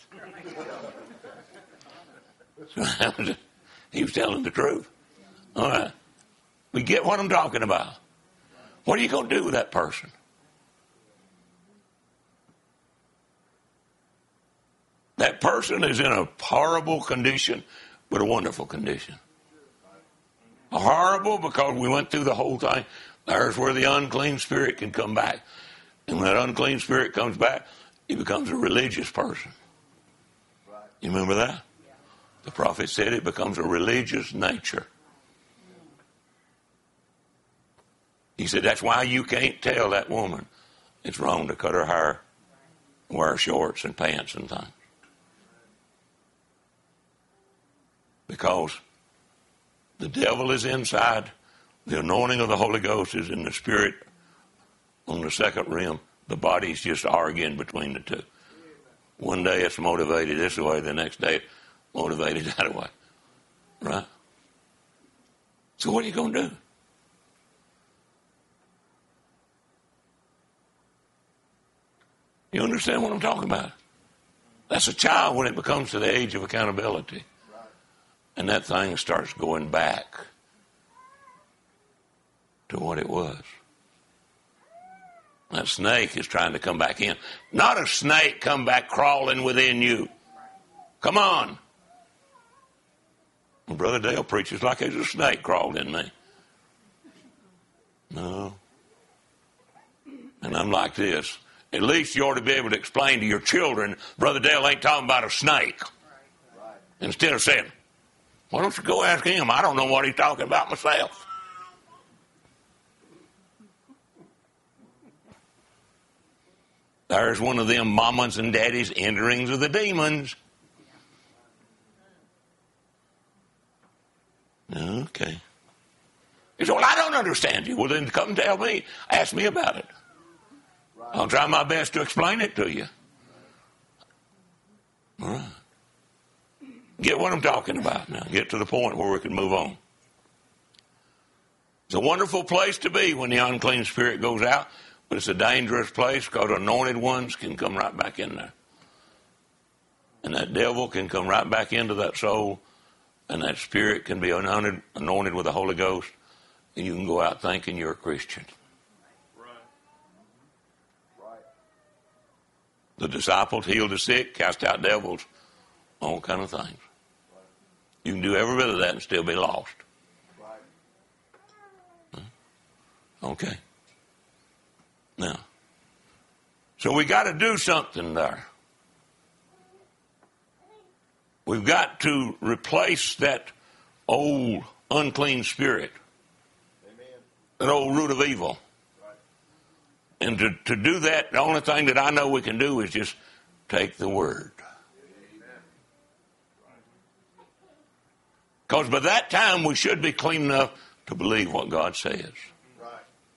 So he was telling the truth. All right. We get what I'm talking about. What are you going to do with that person? That person is in a horrible condition, but a wonderful condition. Horrible because we went through the whole thing. There's where the unclean spirit can come back. And when that unclean spirit comes back, he becomes a religious person. You remember that? The prophet said it becomes a religious nature. He said that's why you can't tell that woman it's wrong to cut her hair, wear shorts and pants and things. Because the devil is inside. The anointing of the Holy Ghost is in the spirit on the second rim. The body's just arguing between the two. One day it's motivated this way, the next day it's motivated that way. Right? So what are you going to do? You understand what I'm talking about? That's a child when it becomes to the age of accountability. And that thing starts going back to what it was. That snake is trying to come back in. Not a snake come back crawling within you. Come on. Well, Brother Dale preaches like there's a snake crawled in me. No. And I'm like this. At least you ought to be able to explain to your children, Brother Dale ain't talking about a snake. Instead of saying, why don't you go ask him? I don't know what he's talking about myself. There's one of them mamas and daddies enterings of the demons. Okay. He said, well, I don't understand you. Well, then come tell me. Ask me about it. I'll try my best to explain it to you. All right. Get what I'm talking about now. Get to the point where we can move on. It's a wonderful place to be when the unclean spirit goes out, but it's a dangerous place because anointed ones can come right back in there. And that devil can come right back into that soul, and that spirit can be anointed, anointed with the Holy Ghost, and you can go out thinking you're a Christian. Right. Right. The disciples healed the sick, cast out devils, all kind of things. You can do every bit of that and still be lost. Right. Okay. Now, so we got to do something there. We've got to replace that old unclean spirit, Amen. That old root of evil. Right. And to, to do that, the only thing that I know we can do is just take the word. Because by that time we should be clean enough to believe what God says. Right.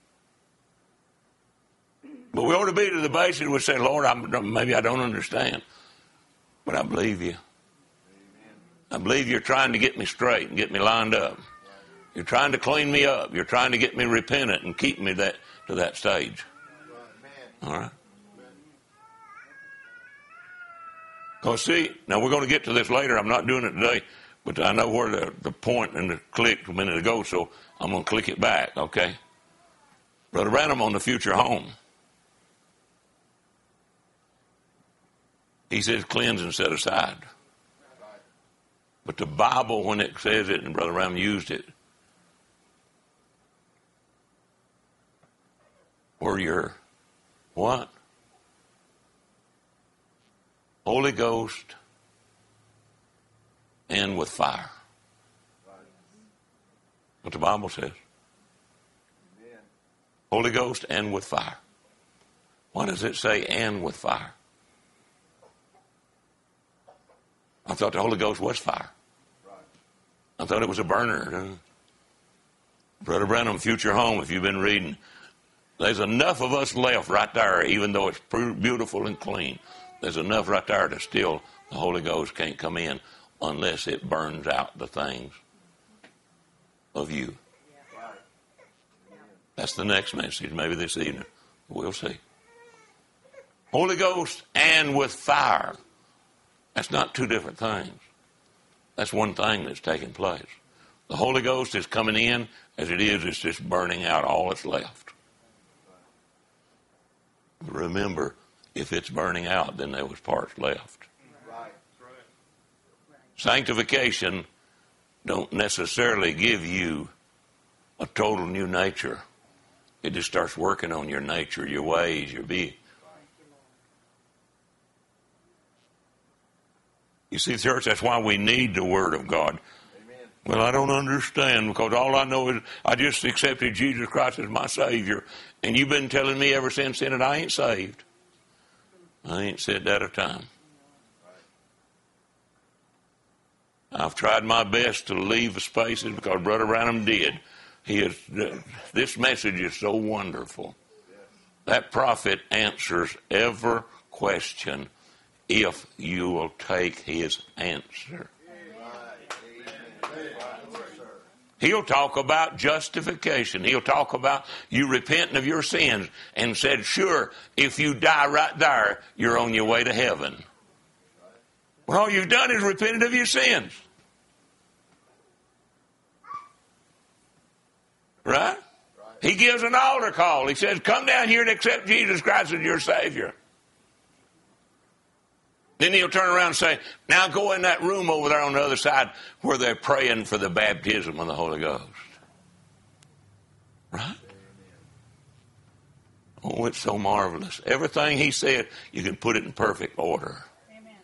But we ought to be to the basis we say, Lord, I'm, maybe I don't understand, but I believe you. I believe you're trying to get me straight and get me lined up. You're trying to clean me up. You're trying to get me repentant and keep me that to that stage. All right? Because see, now we're going to get to this later. I'm not doing it today, but I know where the, the point and the click a minute ago, so I'm going to click it back, okay? Brother Branham on the future home. He says cleanse and set aside. But the Bible, when it says it, and Brother Ram used it, where you're what? Holy Ghost and with fire. What the Bible says. Holy Ghost and with fire. Why does it say and with fire? I thought the Holy Ghost was fire. I thought it was a burner. Brother Branham, Future Home, if you've been reading, there's enough of us left right there, even though it's beautiful and clean. There's enough right there to still, the Holy Ghost can't come in unless it burns out the things of you. That's the next message, maybe this evening. We'll see. Holy Ghost and with fire. That's not two different things. That's one thing that's taking place. The Holy Ghost is coming in. As it is, it's just burning out all that's left. Remember, if it's burning out, then there was parts left. Sanctification don't necessarily give you a total new nature. It just starts working on your nature, your ways, your being. You see, church, that's why we need the Word of God. Amen. Well, I don't understand because all I know is I just accepted Jesus Christ as my Savior. And you've been telling me ever since then that I ain't saved. I ain't said that a time. I've tried my best to leave the spaces because Brother Branham did. He is, this message is so wonderful. That prophet answers every question if you will take his answer. He'll talk about justification. He'll talk about you repenting of your sins and said, sure, if you die right there, you're on your way to heaven. Well, all you've done is repented of your sins. Right? He gives an altar call. He says, come down here and accept Jesus Christ as your Savior. Then he'll turn around and say, now go in that room over there on the other side where they're praying for the baptism of the Holy Ghost. Right? Oh, it's so marvelous. Everything he said, you can put it in perfect order. Amen.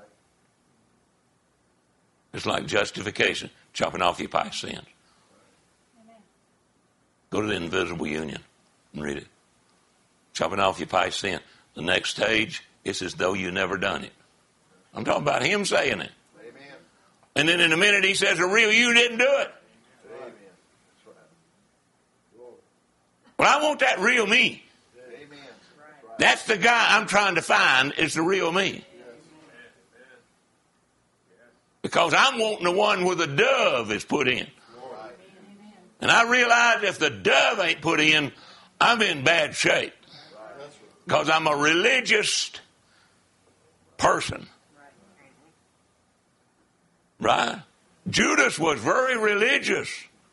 It's like justification, chopping off your past sins. Amen. Go to the invisible union and read it. Chopping off your past sin. The next stage, it's as though you never done it. I'm talking about him saying it. Amen. And then in a minute he says, the real you didn't do it. Amen. Well, I want that real me. Amen. That's the guy I'm trying to find is the real me. Because I'm wanting the one where the dove is put in. And I realize if the dove ain't put in, I'm in bad shape. Because I'm a religious person. Right? Judas was very religious.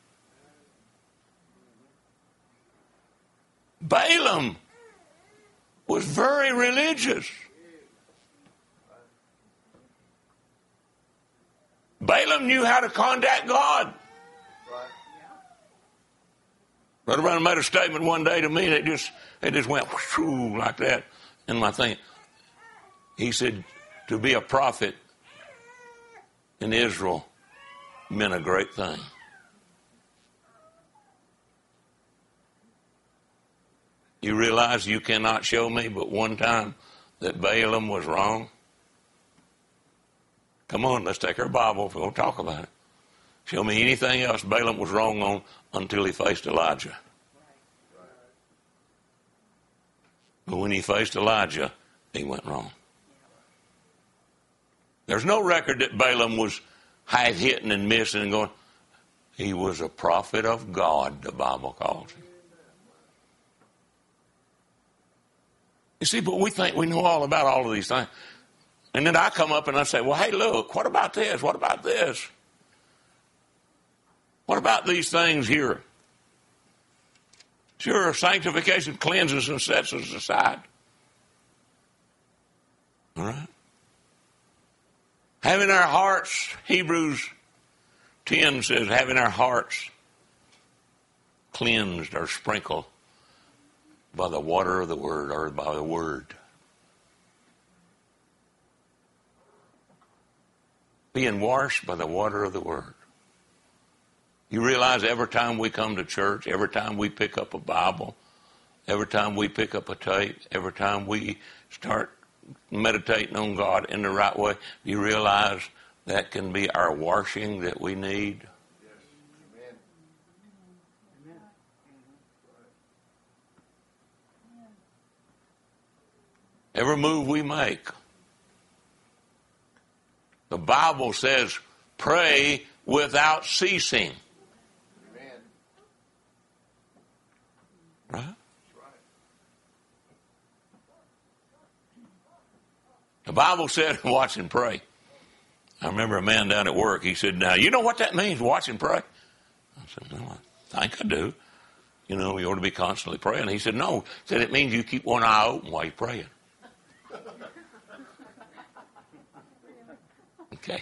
Balaam was very religious. Balaam knew how to contact God. Brother Brown made a statement one day to me that just it just went whoosh, like that in my thing. He said, to be a prophet in Israel meant a great thing. You realize you cannot show me but one time that Balaam was wrong? Come on, let's take our Bible. We'll talk about it. Show me anything else Balaam was wrong on until he faced Elijah. But when he faced Elijah, he went wrong. There's no record that Balaam was half hitting and missing and going. He was a prophet of God, the Bible calls him. You see, but we think we know all about all of these things. And then I come up and I say, well, hey, look, what about this? What about this? What about these things here? Sure, sanctification cleanses and sets us aside. All right? Having our hearts, Hebrews ten says, having our hearts cleansed or sprinkled by the water of the Word or by the Word. Being washed by the water of the Word. You realize every time we come to church, every time we pick up a Bible, every time we pick up a tape, every time we start meditating on God in the right way, you realize that can be our washing that we need. Yes. Amen. Every move we make. The Bible says, pray without ceasing. Amen. Right? That's right. The Bible said, watch and pray. I remember a man down at work, he said, now, you know what that means, watch and pray? I said, no, I think I do. You know, you ought to be constantly praying. He said, no. He said, it means you keep one eye open while you're praying. Okay.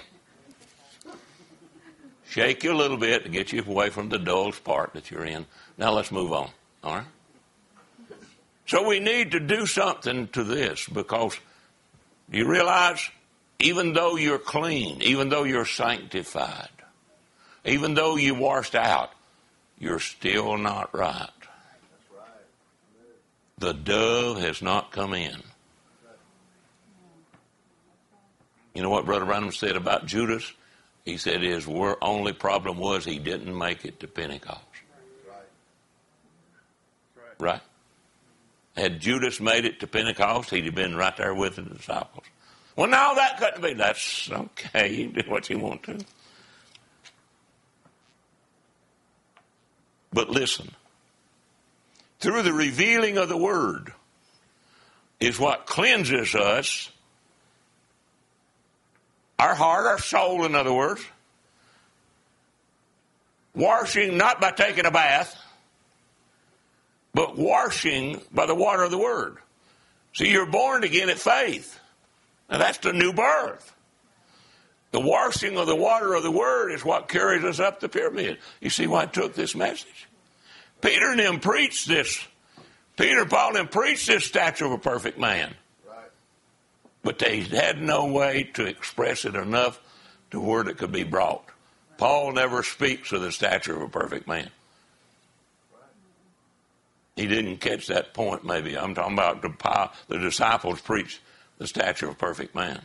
Shake you a little bit to get you away from the dull part that you're in. Now let's move on. All right? So we need to do something to this because you realize even though you're clean, even though you're sanctified, even though you washed out, you're still not right. That's right. The dove has not come in. You know what Brother Branham said about Judas? He said his only problem was he didn't make it to Pentecost. Right. Right? Had Judas made it to Pentecost, he'd have been right there with the disciples. Well, no, that couldn't be. That's okay. You do what you want to. But listen. Through the revealing of the Word is what cleanses us. Our heart, our soul, in other words. Washing not by taking a bath, but washing by the water of the Word. See, you're born again at faith. Now that's the new birth. The washing of the water of the Word is what carries us up the pyramid. You see why I took this message? Peter and them preached this. Peter, Paul, and them preached this stature of a perfect man. But they had no way to express it enough to where it could be brought. Paul never speaks of the stature of a perfect man. He didn't catch that point, maybe. I'm talking about the, the disciples preached the stature of a perfect man.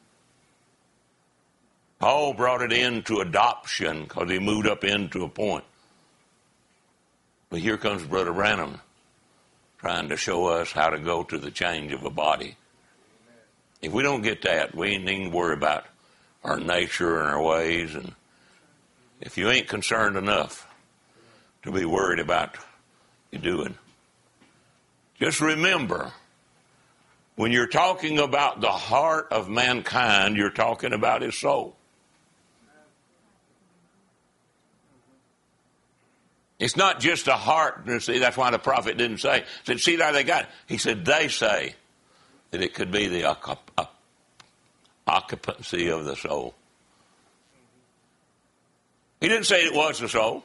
Paul brought it into adoption because he moved up into a point. But here comes Brother Branham trying to show us how to go to the change of a body. If we don't get that, we ain't even worry about our nature and our ways. And if you ain't concerned enough to be worried about you doing, just remember, when you're talking about the heart of mankind, you're talking about his soul. It's not just a heart. See, that's why the prophet didn't say, said, see there they got it. He said, they say that it could be the occupancy of the soul. He didn't say it was the soul.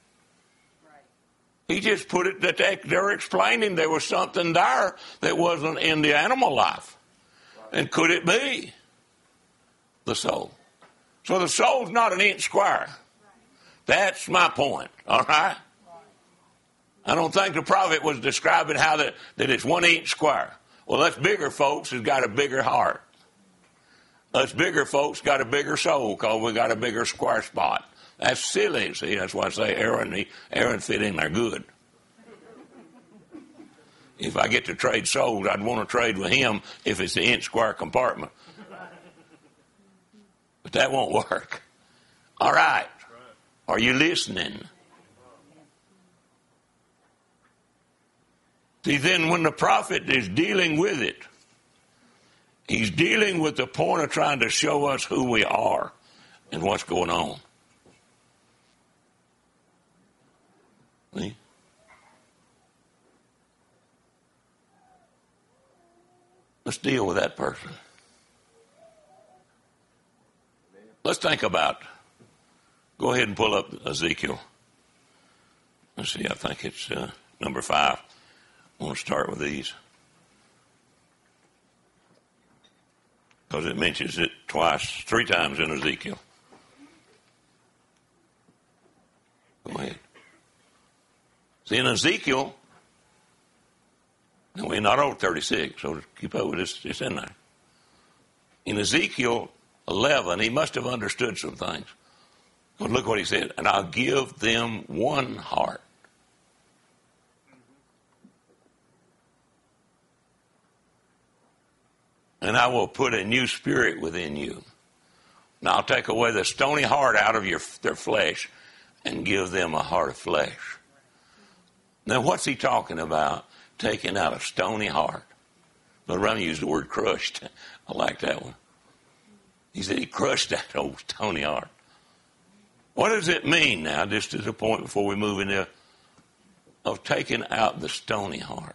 He just put it that they, they were explaining there was something there that wasn't in the animal life. And could it be the soul? So the soul's not an inch square. That's my point, all right? I don't think the prophet was describing how that, that it's one inch square. Well, us bigger folks has got a bigger heart. Us bigger folks got a bigger soul because we got a bigger square spot. That's silly, see? That's why I say Aaron, he, Aaron fit in there good. If I get to trade souls, I'd want to trade with him if it's the inch square compartment. But that won't work. All right. Are you listening? See, then when the prophet is dealing with it, he's dealing with the point of trying to show us who we are and what's going on. See? Let's deal with that person. Let's think about, go ahead and pull up Ezekiel. Let's see, I think it's uh, number five. I want to start with these, because it mentions it twice, three times in Ezekiel. Go ahead. See, in Ezekiel, now we're not over thirty-six, so keep up with this, it's in there. In Ezekiel eleven, he must have understood some things. But look what he said, and I'll give them one heart. And I will put a new spirit within you. Now I'll take away the stony heart out of your their flesh and give them a heart of flesh. Now what's he talking about? Taking out a stony heart. But Ronnie used the word crushed. I like that one. He said he crushed that old stony heart. What does it mean now, just as a point before we move into, of taking out the stony heart?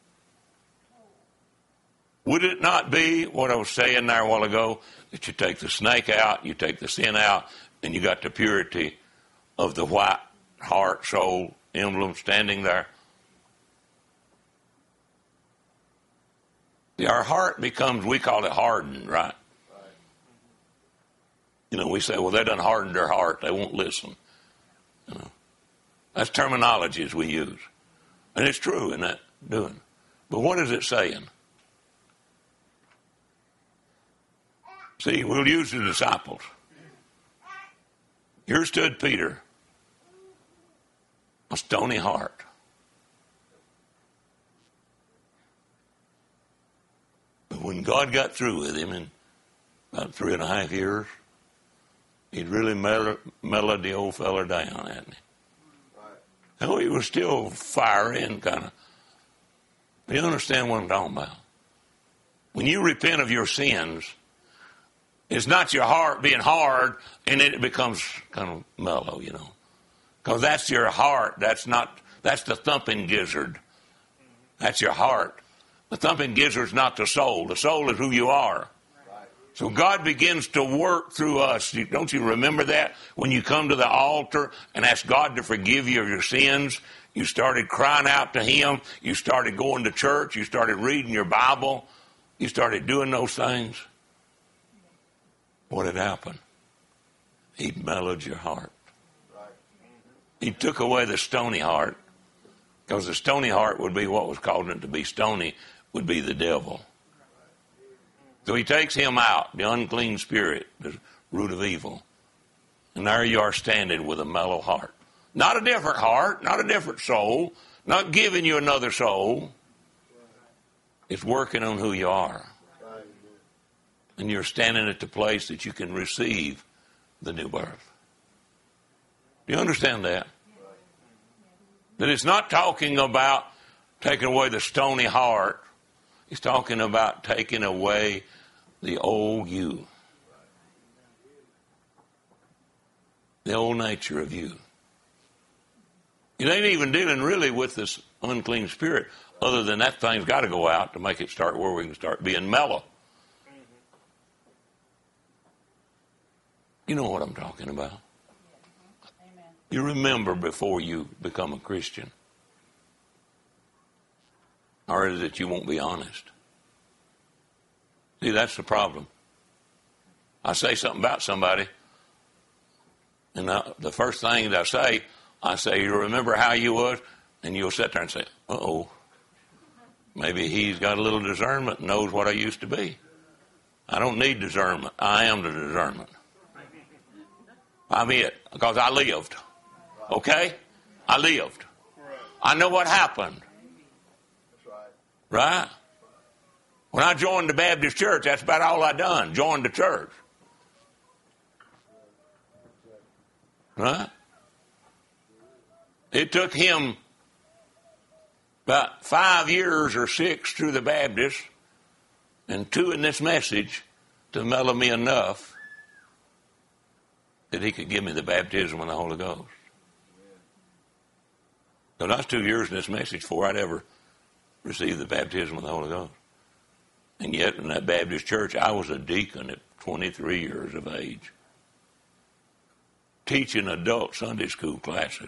Would it not be what I was saying there a while ago, that you take the snake out, you take the sin out, and you got the purity of the white heart, soul emblem standing there? See, our heart becomes, we call it hardened, right? You know, we say, well, they done hardened their heart. They won't listen. You know, that's terminologies we use. And it's true in that doing. But what is it saying? See, we'll use the disciples. Here stood Peter, a stony heart. But when God got through with him in about three and a half years, he'd really mellowed, mellowed the old fella down, hadn't he? Right. Oh, he was still firing, kind of. You understand what I'm talking about? When you repent of your sins, it's not your heart being hard, and then it becomes kind of mellow, you know. Because that's your heart. That's not, that's the thumping gizzard. That's your heart. The thumping gizzard is not the soul. The soul is who you are. So God begins to work through us. Don't you remember that? When you come to the altar and ask God to forgive you of your sins, you started crying out to Him. You started going to church. You started reading your Bible. You started doing those things. What had happened? He mellowed your heart. He took away the stony heart, because the stony heart would be what was causing it to be stony, would be the devil. So he takes him out, the unclean spirit, the root of evil. And there you are standing with a mellow heart. Not a different heart, not a different soul, not giving you another soul. It's working on who you are. And you're standing at the place that you can receive the new birth. Do you understand that? That it's not talking about taking away the stony heart. It's talking about taking away the old you. The old nature of you. It ain't even dealing really with this unclean spirit, other than that thing's got to go out to make it start where we can start being mellow. You know what I'm talking about. Amen. You remember before you become a Christian. Or is it you won't be honest? See, that's the problem. I say something about somebody, and I, the first thing that I say, I say, you remember how you was? And you'll sit there and say, uh-oh, maybe he's got a little discernment and knows what I used to be. I don't need discernment. I am the discernment. I'm it, because I lived. Okay? I lived. I know what happened. Right? When I joined the Baptist church, that's about all I done. Joined the church. Right? It took him about five years or six through the Baptist and two in this message to mellow me enough that he could give me the baptism of the Holy Ghost. So that's two years in this message before I'd ever received the baptism of the Holy Ghost. And yet in that Baptist church, I was a deacon at twenty-three years of age, teaching adult Sunday school classes.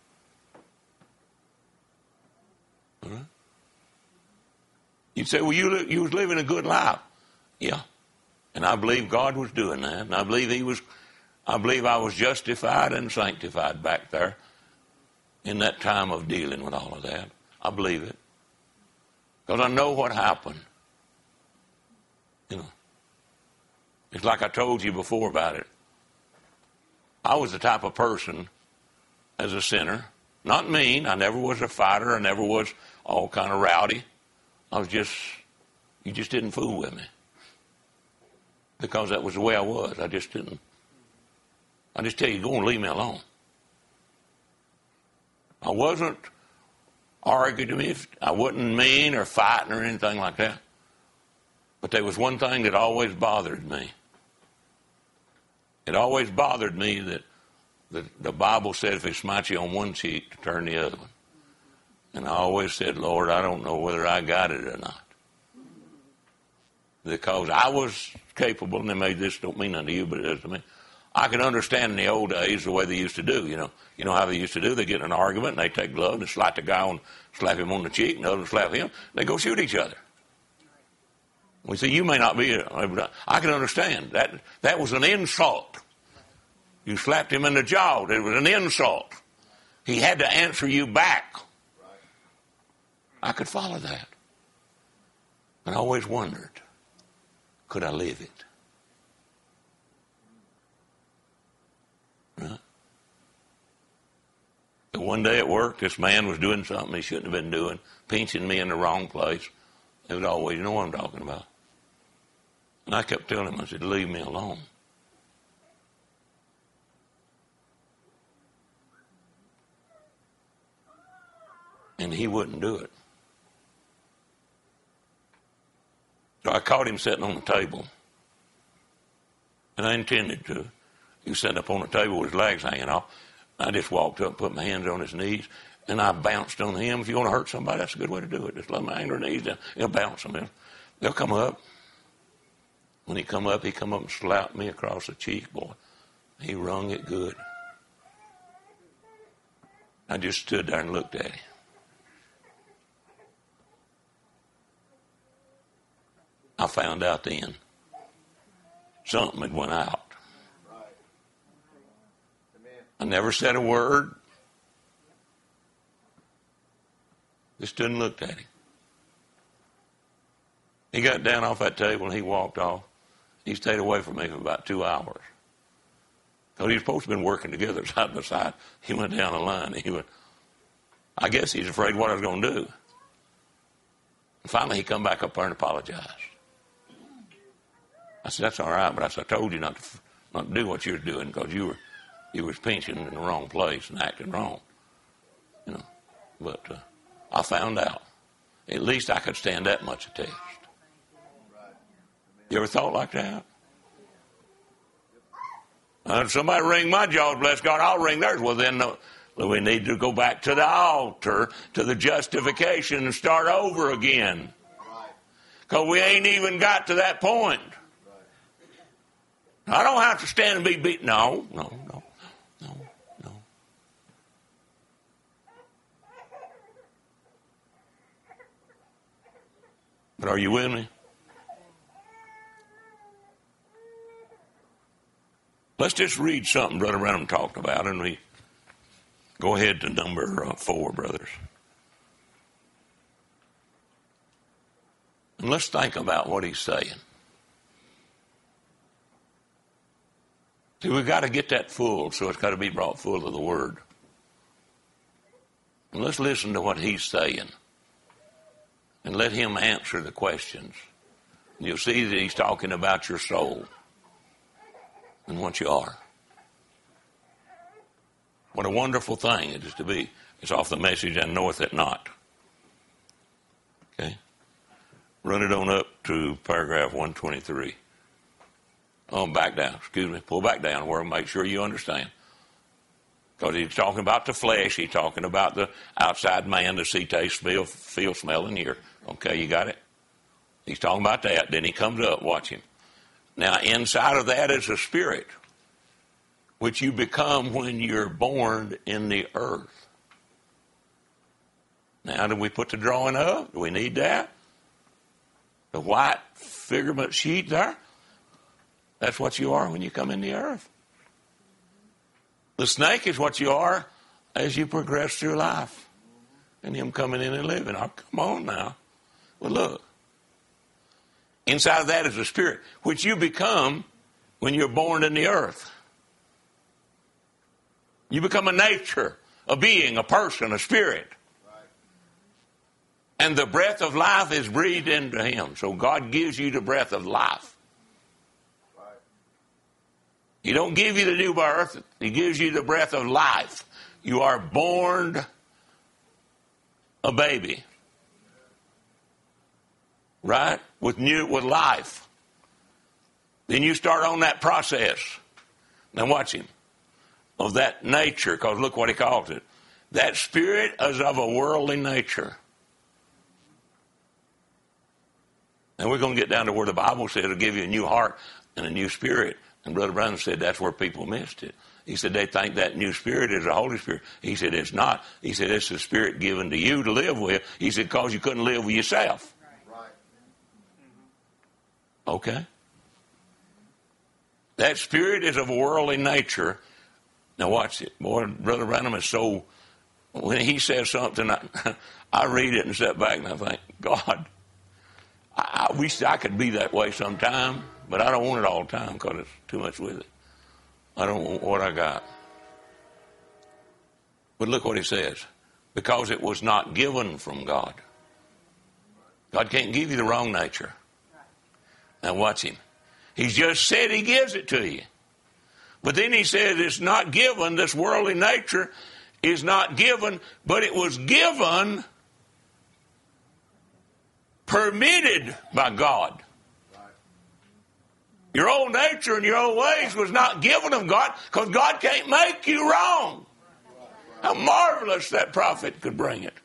Huh? You'd say, well, you, you was living a good life. Yeah. And I believe God was doing that. And I believe he was, I believe I was justified and sanctified back there in that time of dealing with all of that. I believe it. Because I know what happened. You know. It's like I told you before about it. I was the type of person as a sinner, not mean. I never was a fighter. I never was all kind of rowdy. I was just, you just didn't fool with me. Because that was the way I was. I just didn't. I just tell you, go and leave me alone. I wasn't argumentative. I wasn't mean or fighting or anything like that. But there was one thing that always bothered me. It always bothered me that the, the Bible said if it smites you on one cheek, to turn the other one. And I always said, Lord, I don't know whether I got it or not. Because I was capable, and maybe this don't mean nothing to you, but it does to me. I could understand in the old days the way they used to do, you know. You know how they used to do? They get in an argument, and they take gloves and slap the guy on, slap him on the cheek, and the other slap him. They go shoot each other. We say, you may not be, I can understand. That that was an insult. You slapped him in the jaw. It was an insult. He had to answer you back. I could follow that. But I always wondered, could I live it? Right? But one day at work, this man was doing something he shouldn't have been doing, pinching me in the wrong place. It was always, you know what I'm talking about. And I kept telling him, I said, leave me alone. And he wouldn't do it. So I caught him sitting on the table. And I intended to. He was sitting up on the table with his legs hanging off. I just walked up, put my hands on his knees, and I bounced on him. If you want to hurt somebody, that's a good way to do it. Just let my anger knees down. He'll bounce on them. They'll come up. When he come up, he come up and slapped me across the cheek, boy. He wrung it good. I just stood there and looked at him. I found out then something had went out. I never said a word. Just stood and looked at him. He got down off that table and he walked off. He stayed away from me for about two hours. Because he was supposed to have been working together side by side. He went down the line. He went, I guess he's afraid what I was going to do. And finally he come back up there and apologized. I said, that's all right, but I said, I told you not to, not to do what you were doing because you were, you was pinching in the wrong place and acting wrong. You know, but uh, I found out. At least I could stand that much a test. You ever thought like that? Uh, if somebody ring my jaws, bless God, I'll ring theirs. Well, then uh, we need to go back to the altar, to the justification and start over again. Because we ain't even got to that point. I don't have to stand and be beat. No, no, no, no, no. But are you with me? Let's just read something Brother Branham talked about, and we go ahead to number uh, four, brothers. And let's think about what he's saying. See, we've got to get that full, so it's got to be brought full of the Word. And let's listen to what he's saying. And let him answer the questions. You'll see that he's talking about your soul and what you are. What a wonderful thing it is to be. It's off the message, and knoweth it not. Okay? Run it on up to paragraph one twenty-three. Oh, back down. Excuse me. Pull back down where make sure you understand. Because he's talking about the flesh. He's talking about the outside man, the see, taste, feel, feel, smell, and hear. Okay, you got it? He's talking about that. Then he comes up. Watch him. Now, inside of that is a spirit, which you become when you're born in the earth. Now, do we put the drawing up? Do we need that? The white figurement sheet there? That's what you are when you come in the earth. The snake is what you are as you progress through life. And him coming in and living. Oh, come on now. Well, look. Inside of that is a spirit, which you become when you're born in the earth. You become a nature, a being, a person, a spirit. And the breath of life is breathed into him. So God gives you the breath of life. He don't give you the new birth. He gives you the breath of life. You are born a baby. Right? With new, with life. Then you start on that process. Now watch him. Of that nature, because look what he calls it. That spirit is of a worldly nature. And we're going to get down to where the Bible said it'll give you a new heart and a new spirit. And Brother Branham said that's where people missed it. He said they think that new spirit is the Holy Spirit. He said it's not. He said it's the spirit given to you to live with. He said because you couldn't live with yourself. Right. Okay. That spirit is of a worldly nature. Now watch it. Boy, Brother Branham is so, when he says something, I, I read it and sit back and I think, God, I, I wish I could be that way sometime. But I don't want it all the time because it's too much with it. I don't want what I got. But look what he says. Because it was not given from God. God can't give you the wrong nature. Now watch him. He's just said he gives it to you. But then he says it's not given. This worldly nature is not given. But it was given, permitted by God. Your old nature and your old ways was not given of God because God can't make you wrong. How marvelous that prophet could bring it.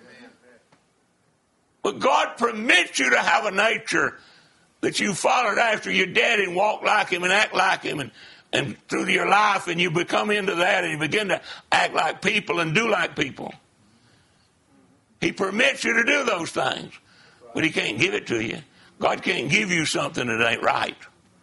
But God permits you to have a nature that you followed after your daddy and walk like him and act like him and, and through your life and you become into that and you begin to act like people and do like people. He permits you to do those things, but he can't give it to you. God can't give you something that ain't right.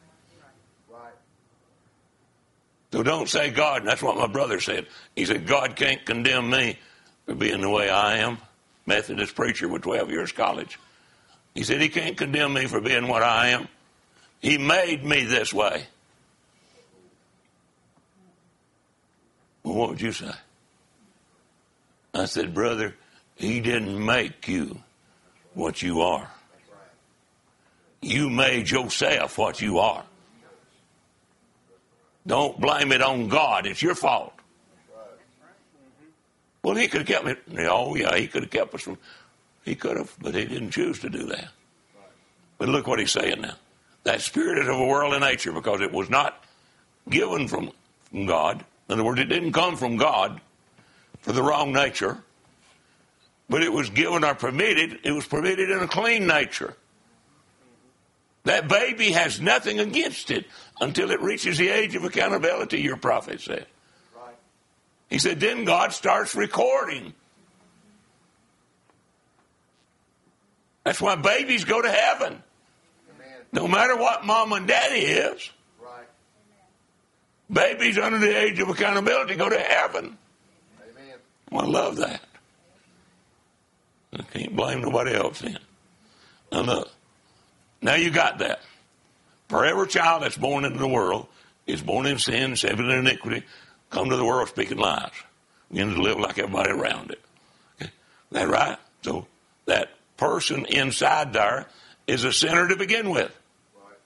So don't say God, and that's what my brother said. He said, God can't condemn me for being the way I am. Methodist preacher with twelve years college. He said, he can't condemn me for being what I am. He made me this way. Well, what would you say? I said, brother, he didn't make you what you are. You made yourself what you are. Don't blame it on God. It's your fault. Well, he could have kept me. Oh, yeah, he could have kept us from. He could have, but he didn't choose to do that. But look what he's saying now. That spirit is of a worldly nature because it was not given from, from God. In other words, it didn't come from God for the wrong nature. But it was given or permitted. It was permitted in a clean nature. That baby has nothing against it until it reaches the age of accountability, your prophet said. Right. He said, then God starts recording. That's why babies go to heaven. Amen. No matter what mom and daddy is. Right. Babies under the age of accountability go to heaven. Amen. Well, I love that. I can't blame nobody else then. Now look. Now you got that. For every child that's born into the world is born in sin, saved in iniquity, come to the world speaking lies. Begins to live like everybody around it. Okay? Is that right? So that person inside there is a sinner to begin with. Right.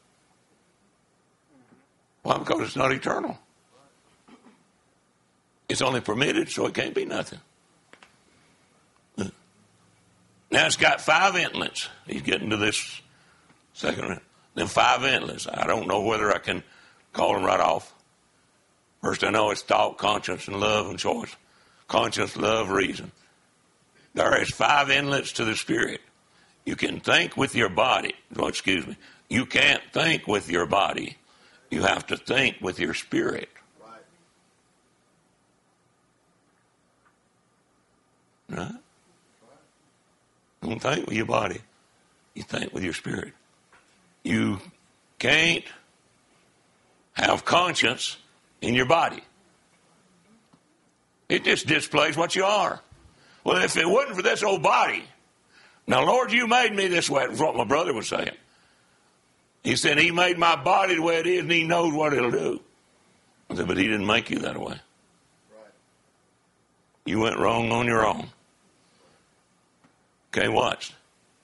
Why? Because it's not eternal. It's only permitted, so it can't be nothing. Now it's got five intlets. He's getting to this second. Then five intlets. I don't know whether I can call them right off. First, I know it's thought, conscience, and love and choice. Conscience, love, reason. There is five inlets to the spirit. You can think with your body. Oh, excuse me. You can't think with your body. You have to think with your spirit. Right? Don't think with your body. You think with your spirit. You can't have conscience in your body. It just displays what you are. Well, if it wasn't for this old body, now, Lord, you made me this way. That's what my brother was saying. He said he made my body the way it is, and he knows what it'll do. I said, but he didn't make you that way. Right. You went wrong on your own. Okay, watch.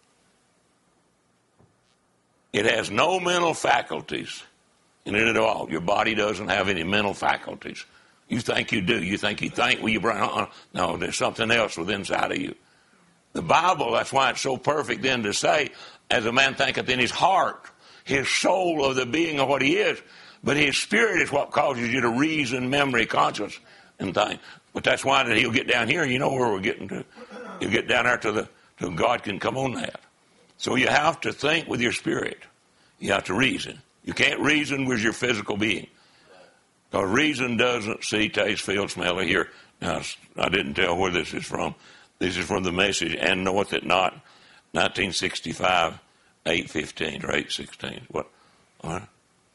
It has no mental faculties in it at all. Your body doesn't have any mental faculties. You think you do. You think you think with your brain. Uh-uh. No, there's something else within inside of you. The Bible, that's why it's so perfect then to say, as a man thinketh in his heart, his soul of the being of what he is, but his spirit is what causes you to reason, memory, conscience, and things. But that's why that he'll get down here. You know where we're getting to. He'll get down there to the to God can come on that. So you have to think with your spirit. You have to reason. You can't reason with your physical being. Because reason doesn't see, taste, feel, smell, or hear. Now, I didn't tell where this is from. This is from the Message, and knoweth it not, nineteen sixty-five, eight fifteen, or eight sixteen. What? All right.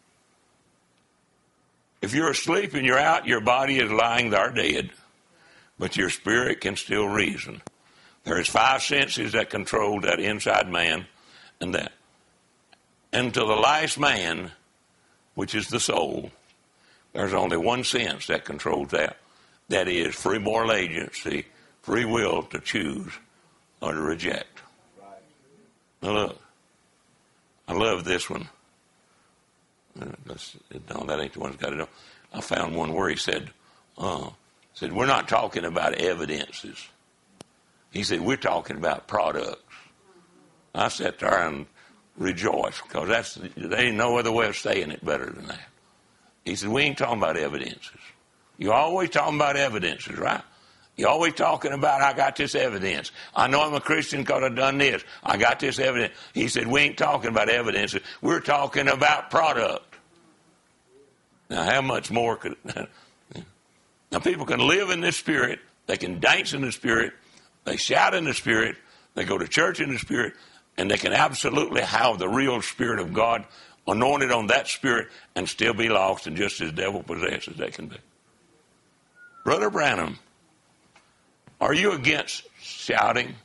If you're asleep and you're out, your body is lying there dead, but your spirit can still reason. There's five senses that control that inside man, and that. And to the last man, which is the soul, there's only one sense that controls that. That is free moral agency, free will to choose or to reject. Now look, I love this one. That's, no, that ain't the one that's got it on. I found one where he said, uh, said, we're not talking about evidences. He said, we're talking about products. I sat there and rejoiced because that's, there ain't no other way of saying it better than that. He said, we ain't talking about evidences. You're always talking about evidences, right? You're always talking about, I got this evidence. I know I'm a Christian because I've done this. I got this evidence. He said, we ain't talking about evidences. We're talking about product. Now, how much more could... Now, people can live in this spirit. They can dance in the spirit. They shout in the spirit. They go to church in the spirit. And they can absolutely have the real Spirit of God anointed on that spirit and still be lost and just as devil-possessed as they can be. Brother Branham, are you against shouting?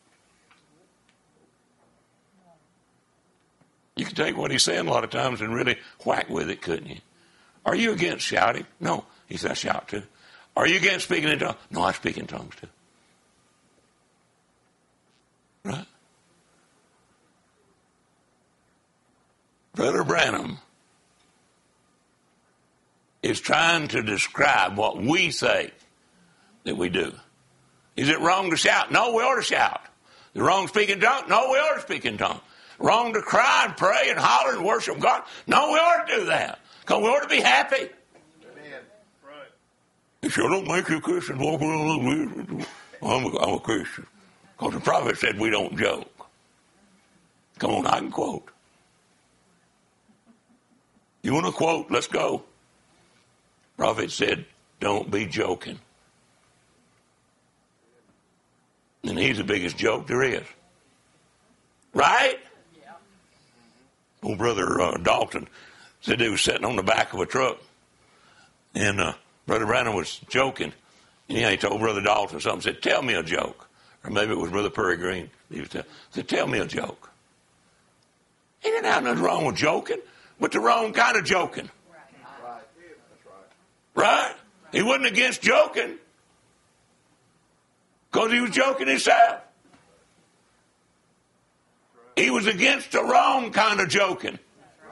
You can take what he's saying a lot of times and really whack with it, couldn't you? Are you against shouting? No. He said, I shout too. Are you against speaking in tongues? No, I speak in tongues too. Right? Brother Branham is trying to describe what we say that we do. Is it wrong to shout? No, we ought to shout. Is it wrong to speak in tongues? No, we ought to speak in tongues. Wrong to cry and pray and holler and worship God? No, we ought to do that. Because we ought to be happy. Amen. Right. It sure don't make you a Christian. I'm a, I'm a Christian. Because the prophet said we don't joke. Come on, I can quote. You want to quote? Let's go. Prophet said, don't be joking. And he's the biggest joke there is. Right? Yeah. Old brother uh, Dalton said they was sitting on the back of a truck. And uh, Brother Branham was joking. And he told Brother Dalton something. Said, tell me a joke. Or maybe it was Brother Perry Green. He was tell, said, tell me a joke. He didn't have nothing wrong with joking, but the wrong kind of joking. Right. That's right. Right? He wasn't against joking. Because he was joking himself. He was against the wrong kind of joking.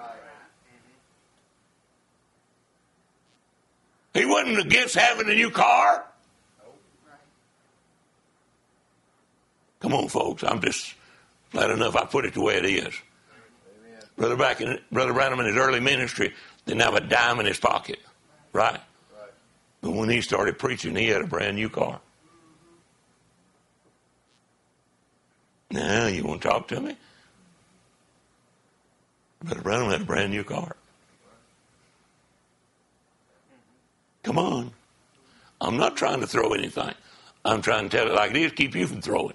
He wasn't against having a new car. Come on, folks. I'm just glad enough I put it the way it is. Amen. Brother back in Brother Branham in his early ministry didn't have a dime in his pocket. Right? Right. But when he started preaching, he had a brand new car. Now, you want to talk to me? Brother Branham had a brand new car. Come on. I'm not trying to throw anything. I'm trying to tell it like it is, keep you from throwing.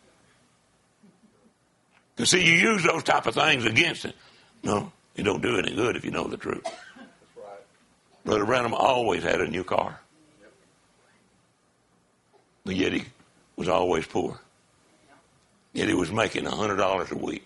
Because, see, you use those type of things against it. No, it don't do any good if you know the truth. That's right. Brother Branham always had a new car. Yep. But yet he was always poor. Yet he was making one hundred dollars a week.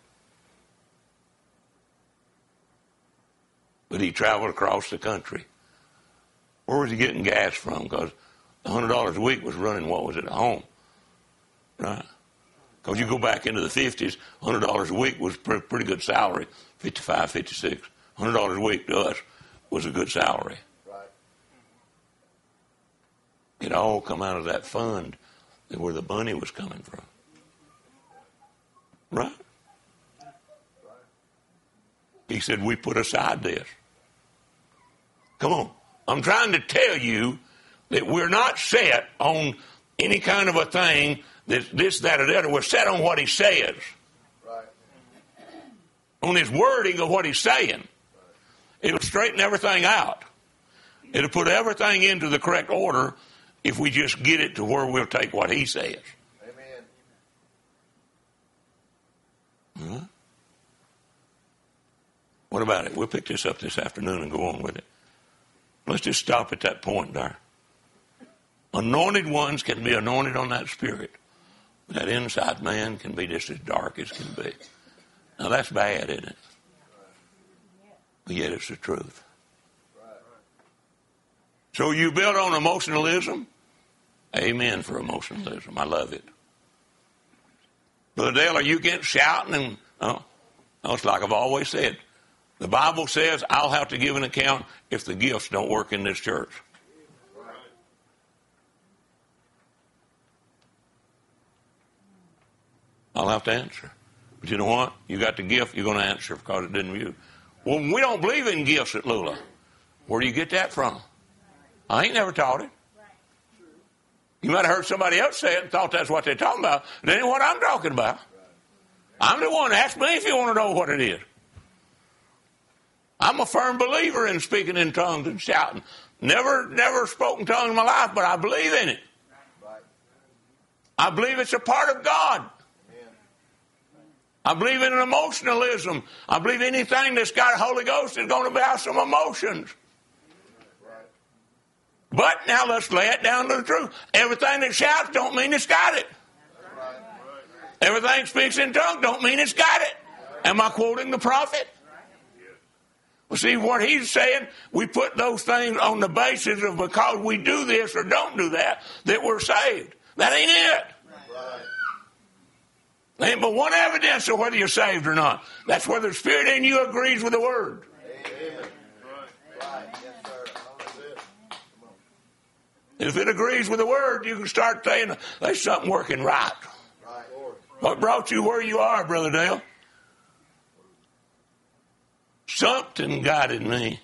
But he traveled across the country. Where was he getting gas from? Because one hundred dollars a week was running, what was it, at home? Right? Because you go back into the fifties, one hundred dollars a week was a pretty good salary, fifty-five, fifty-six. one hundred dollars a week to us was a good salary. Right. It all come out of that fund where the money was coming from. Right? He said, we put aside this. Come on. I'm trying to tell you that we're not set on any kind of a thing, that this, that, or the other. We're set on what he says. Right. On his wording of what he's saying. Right. It'll straighten everything out. It'll put everything into the correct order if we just get it to where we'll take what he says. Huh? What about it? We'll pick this up this afternoon and go on with it. Let's just stop at that point there. Anointed ones can be anointed on that spirit. But that inside man can be just as dark as can be. Now that's bad, isn't it? But yet it's the truth. So you build on emotionalism? Amen for emotionalism. I love it. Brother Dale, are you against shouting? And oh, no, it's like I've always said. The Bible says I'll have to give an account if the gifts don't work in this church. I'll have to answer. But you know what? You got the gift, you're going to answer because it didn't you. Well, we don't believe in gifts at Lula. Where do you get that from? I ain't never taught it. You might have heard somebody else say it and thought that's what they're talking about. That ain't what I'm talking about. I'm the one. Ask me if you want to know what it is. I'm a firm believer in speaking in tongues and shouting. Never, never spoken tongues in my life, but I believe in it. I believe it's a part of God. I believe in an emotionalism. I believe anything that's got a Holy Ghost is going to have some emotions. But now let's lay it down to the truth. Everything that shouts don't mean it's got it. Everything that speaks in tongues don't mean it's got it. Am I quoting the prophet? Well, see, what he's saying, we put those things on the basis of because we do this or don't do that, that we're saved. That ain't it. There ain't but one evidence of whether you're saved or not. That's whether the Spirit in you agrees with the Word. Amen. Right. Yes, sir. If it agrees with the Word, you can start saying, there's something working right. Right, Lord. What brought you where you are, Brother Dale? Something guided me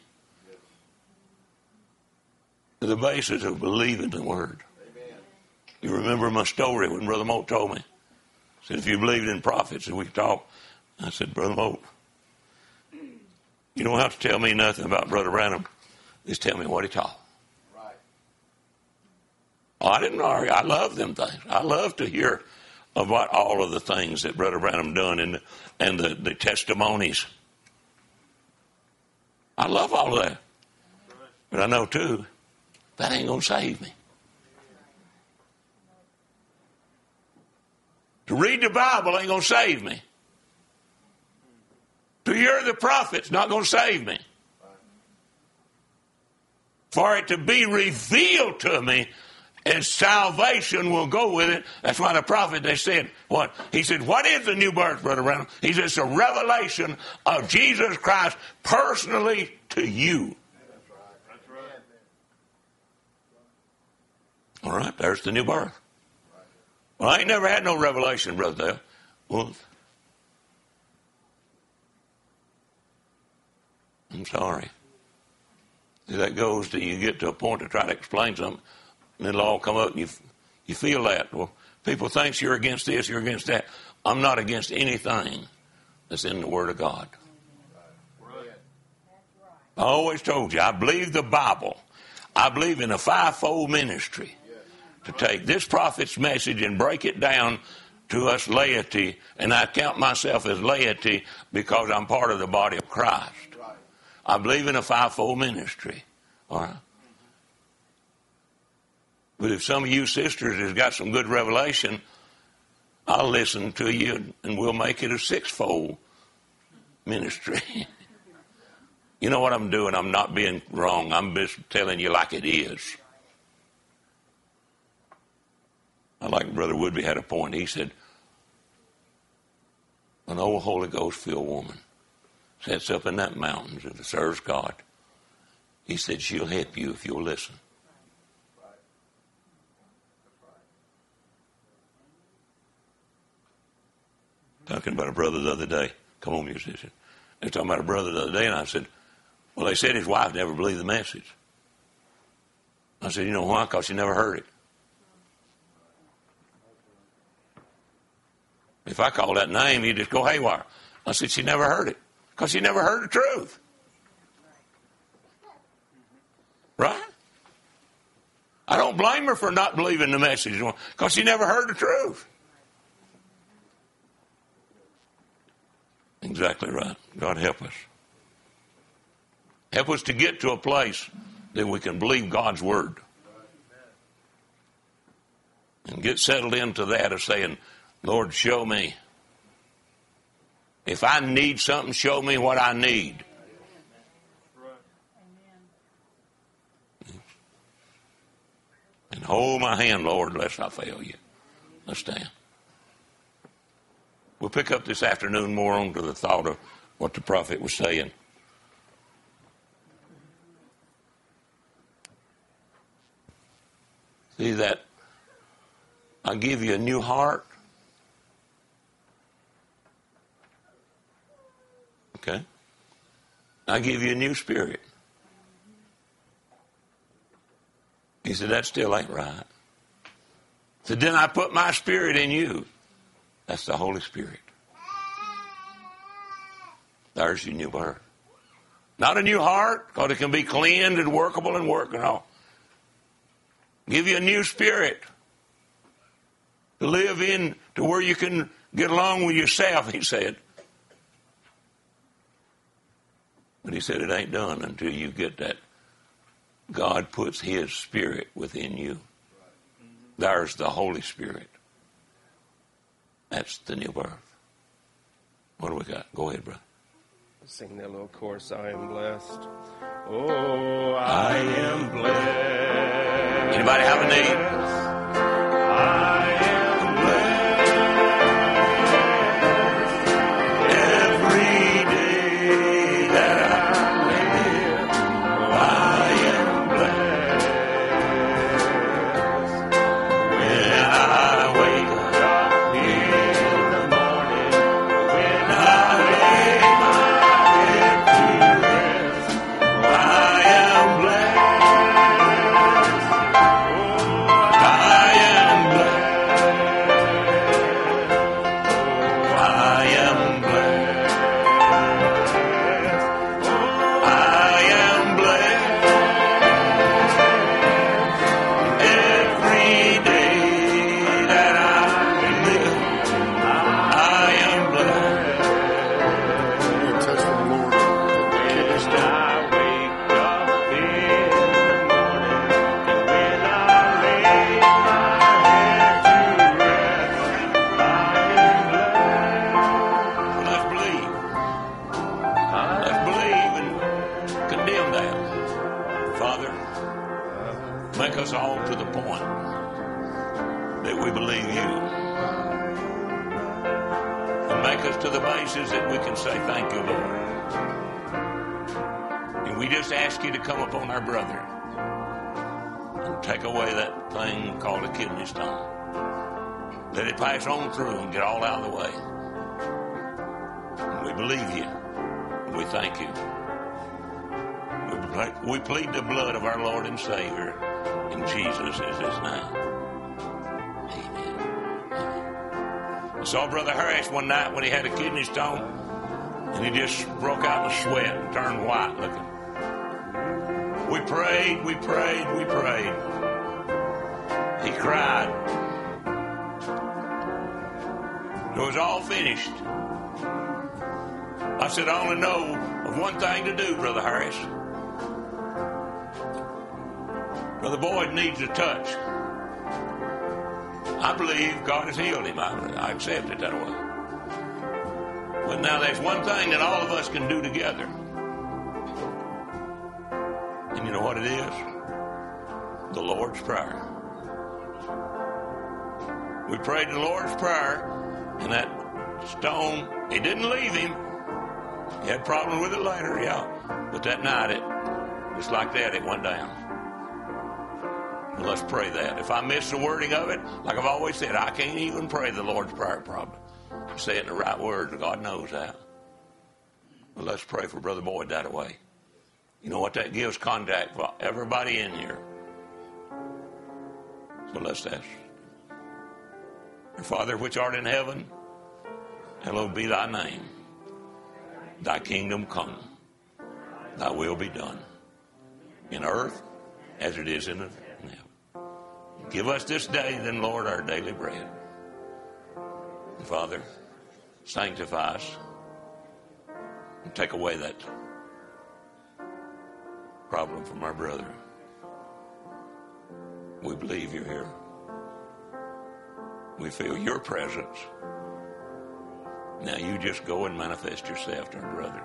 to the basis of believing the Word. Amen. You remember my story when Brother Moat told me. He said, if you believed in prophets, and we could talk. I said, Brother Moat, you don't have to tell me nothing about Brother Branham. Just tell me what he taught. Right. Oh, I didn't argue. I love them things. I love to hear about all of the things that Brother Branham done and, and the, the testimonies. I love all of that. But I know, too, that ain't going to save me. To read the Bible ain't going to save me. To hear the prophets not going to save me. For it to be revealed to me, and salvation will go with it. That's why the prophet, they said, what? He said, what is the new birth, Brother Branham? He said, it's a revelation of Jesus Christ personally to you. That's right. That's right. All right, there's the new birth. Well, I ain't never had no revelation, Brother Dale. Well, I'm sorry. See, that goes to you get to a point to try to explain something, and it'll all come up, and you you feel that. Well, people think you're against this, you're against that. I'm not against anything that's in the Word of God. I always told you, I believe the Bible. I believe in a fivefold ministry. To take this prophet's message and break it down to us laity, and I count myself as laity because I'm part of the body of Christ. I believe in a fivefold ministry. All right. But if some of you sisters has got some good revelation, I'll listen to you and we'll make it a sixfold ministry. You know what I'm doing? I'm not being wrong. I'm just telling you like it is. I like Brother Woodby had a point. He said, an old Holy Ghost-filled woman sits up in that mountains and serves God. He said, she'll help you if you'll listen. Talking about a brother the other day. Come on, musician. They were talking about a brother the other day, and I said, well, they said his wife never believed the message. I said, you know why? Because she never heard it. If I called that name, he'd just go haywire. I said, she never heard it. Because she never heard the truth. Right? I don't blame her for not believing the message. Because she never heard the truth. Exactly right. God help us. Help us to get to a place that we can believe God's word. And get settled into that of saying, Lord, show me. If I need something, show me what I need. And hold my hand, Lord, lest I fail you. Let's stand. We'll pick up this afternoon more on to the thought of what the prophet was saying. See that? I give you a new heart. Okay? I give you a new spirit. He said, that still ain't right. He said, then I put my spirit in you. That's the Holy Spirit. There's your new birth. Not a new heart, because it can be cleansed and workable and work and all. Give you a new spirit. To live in, to where you can get along with yourself, he said. But he said it ain't done until you get that. God puts his spirit within you. There's the Holy Spirit. That's the new birth. What do we got? Go ahead, brother. Sing that little chorus, I am blessed. Oh, I am blessed. Anybody have a need? I am blessed. take us to the basis that we can say, thank you, Lord. And we just ask you to come upon our brother and take away that thing called a kidney stone. Let it pass on through and get all out of the way. And we believe you. We thank you. We, we plead the blood of our Lord and Savior. In Jesus is his name. Amen. I saw Brother Harris one night when he had a kidney stone, and he just broke out in a sweat and turned white looking. We prayed, we prayed, we prayed. He cried. It was all finished. I said, I only know of one thing to do, Brother Harris. Brother Boyd needs a touch. I believe God has healed him. I, I accept it that way. But now there's one thing that all of us can do together. And you know what it is? The Lord's Prayer. We prayed the Lord's Prayer, and that stone, it didn't leave him. He had problems with it later, yeah. But that night, it just like that, it went down. Well, let's pray that. If I miss the wording of it, like I've always said, I can't even pray the Lord's Prayer probably. Say it in the right words, God knows that. Well, let's pray for Brother Boyd that way. You know what? That gives contact for everybody in here. So let's ask. Our Father, which art in heaven, hallowed be thy name. Thy kingdom come. Thy will be done. In earth as it is in heaven. Give us this day, then, Lord, our daily bread. And Father, sanctify us and take away that problem from our brother. We believe you're here. We feel your presence. Now you just go and manifest yourself to our brother.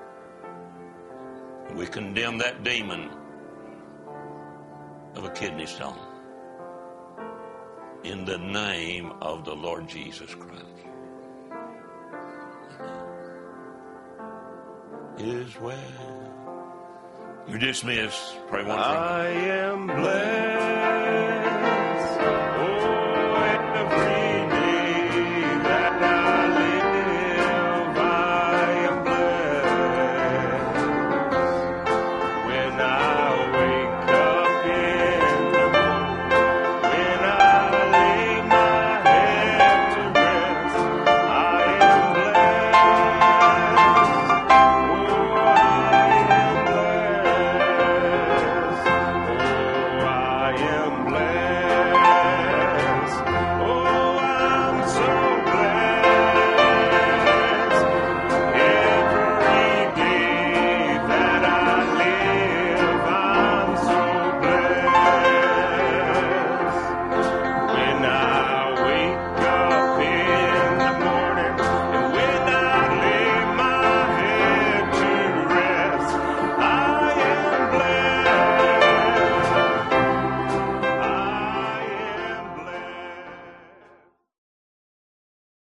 We condemn that demon of a kidney stone in the name of the Lord Jesus Christ. Is well. You're dismissed. Pray one for me. I am blessed.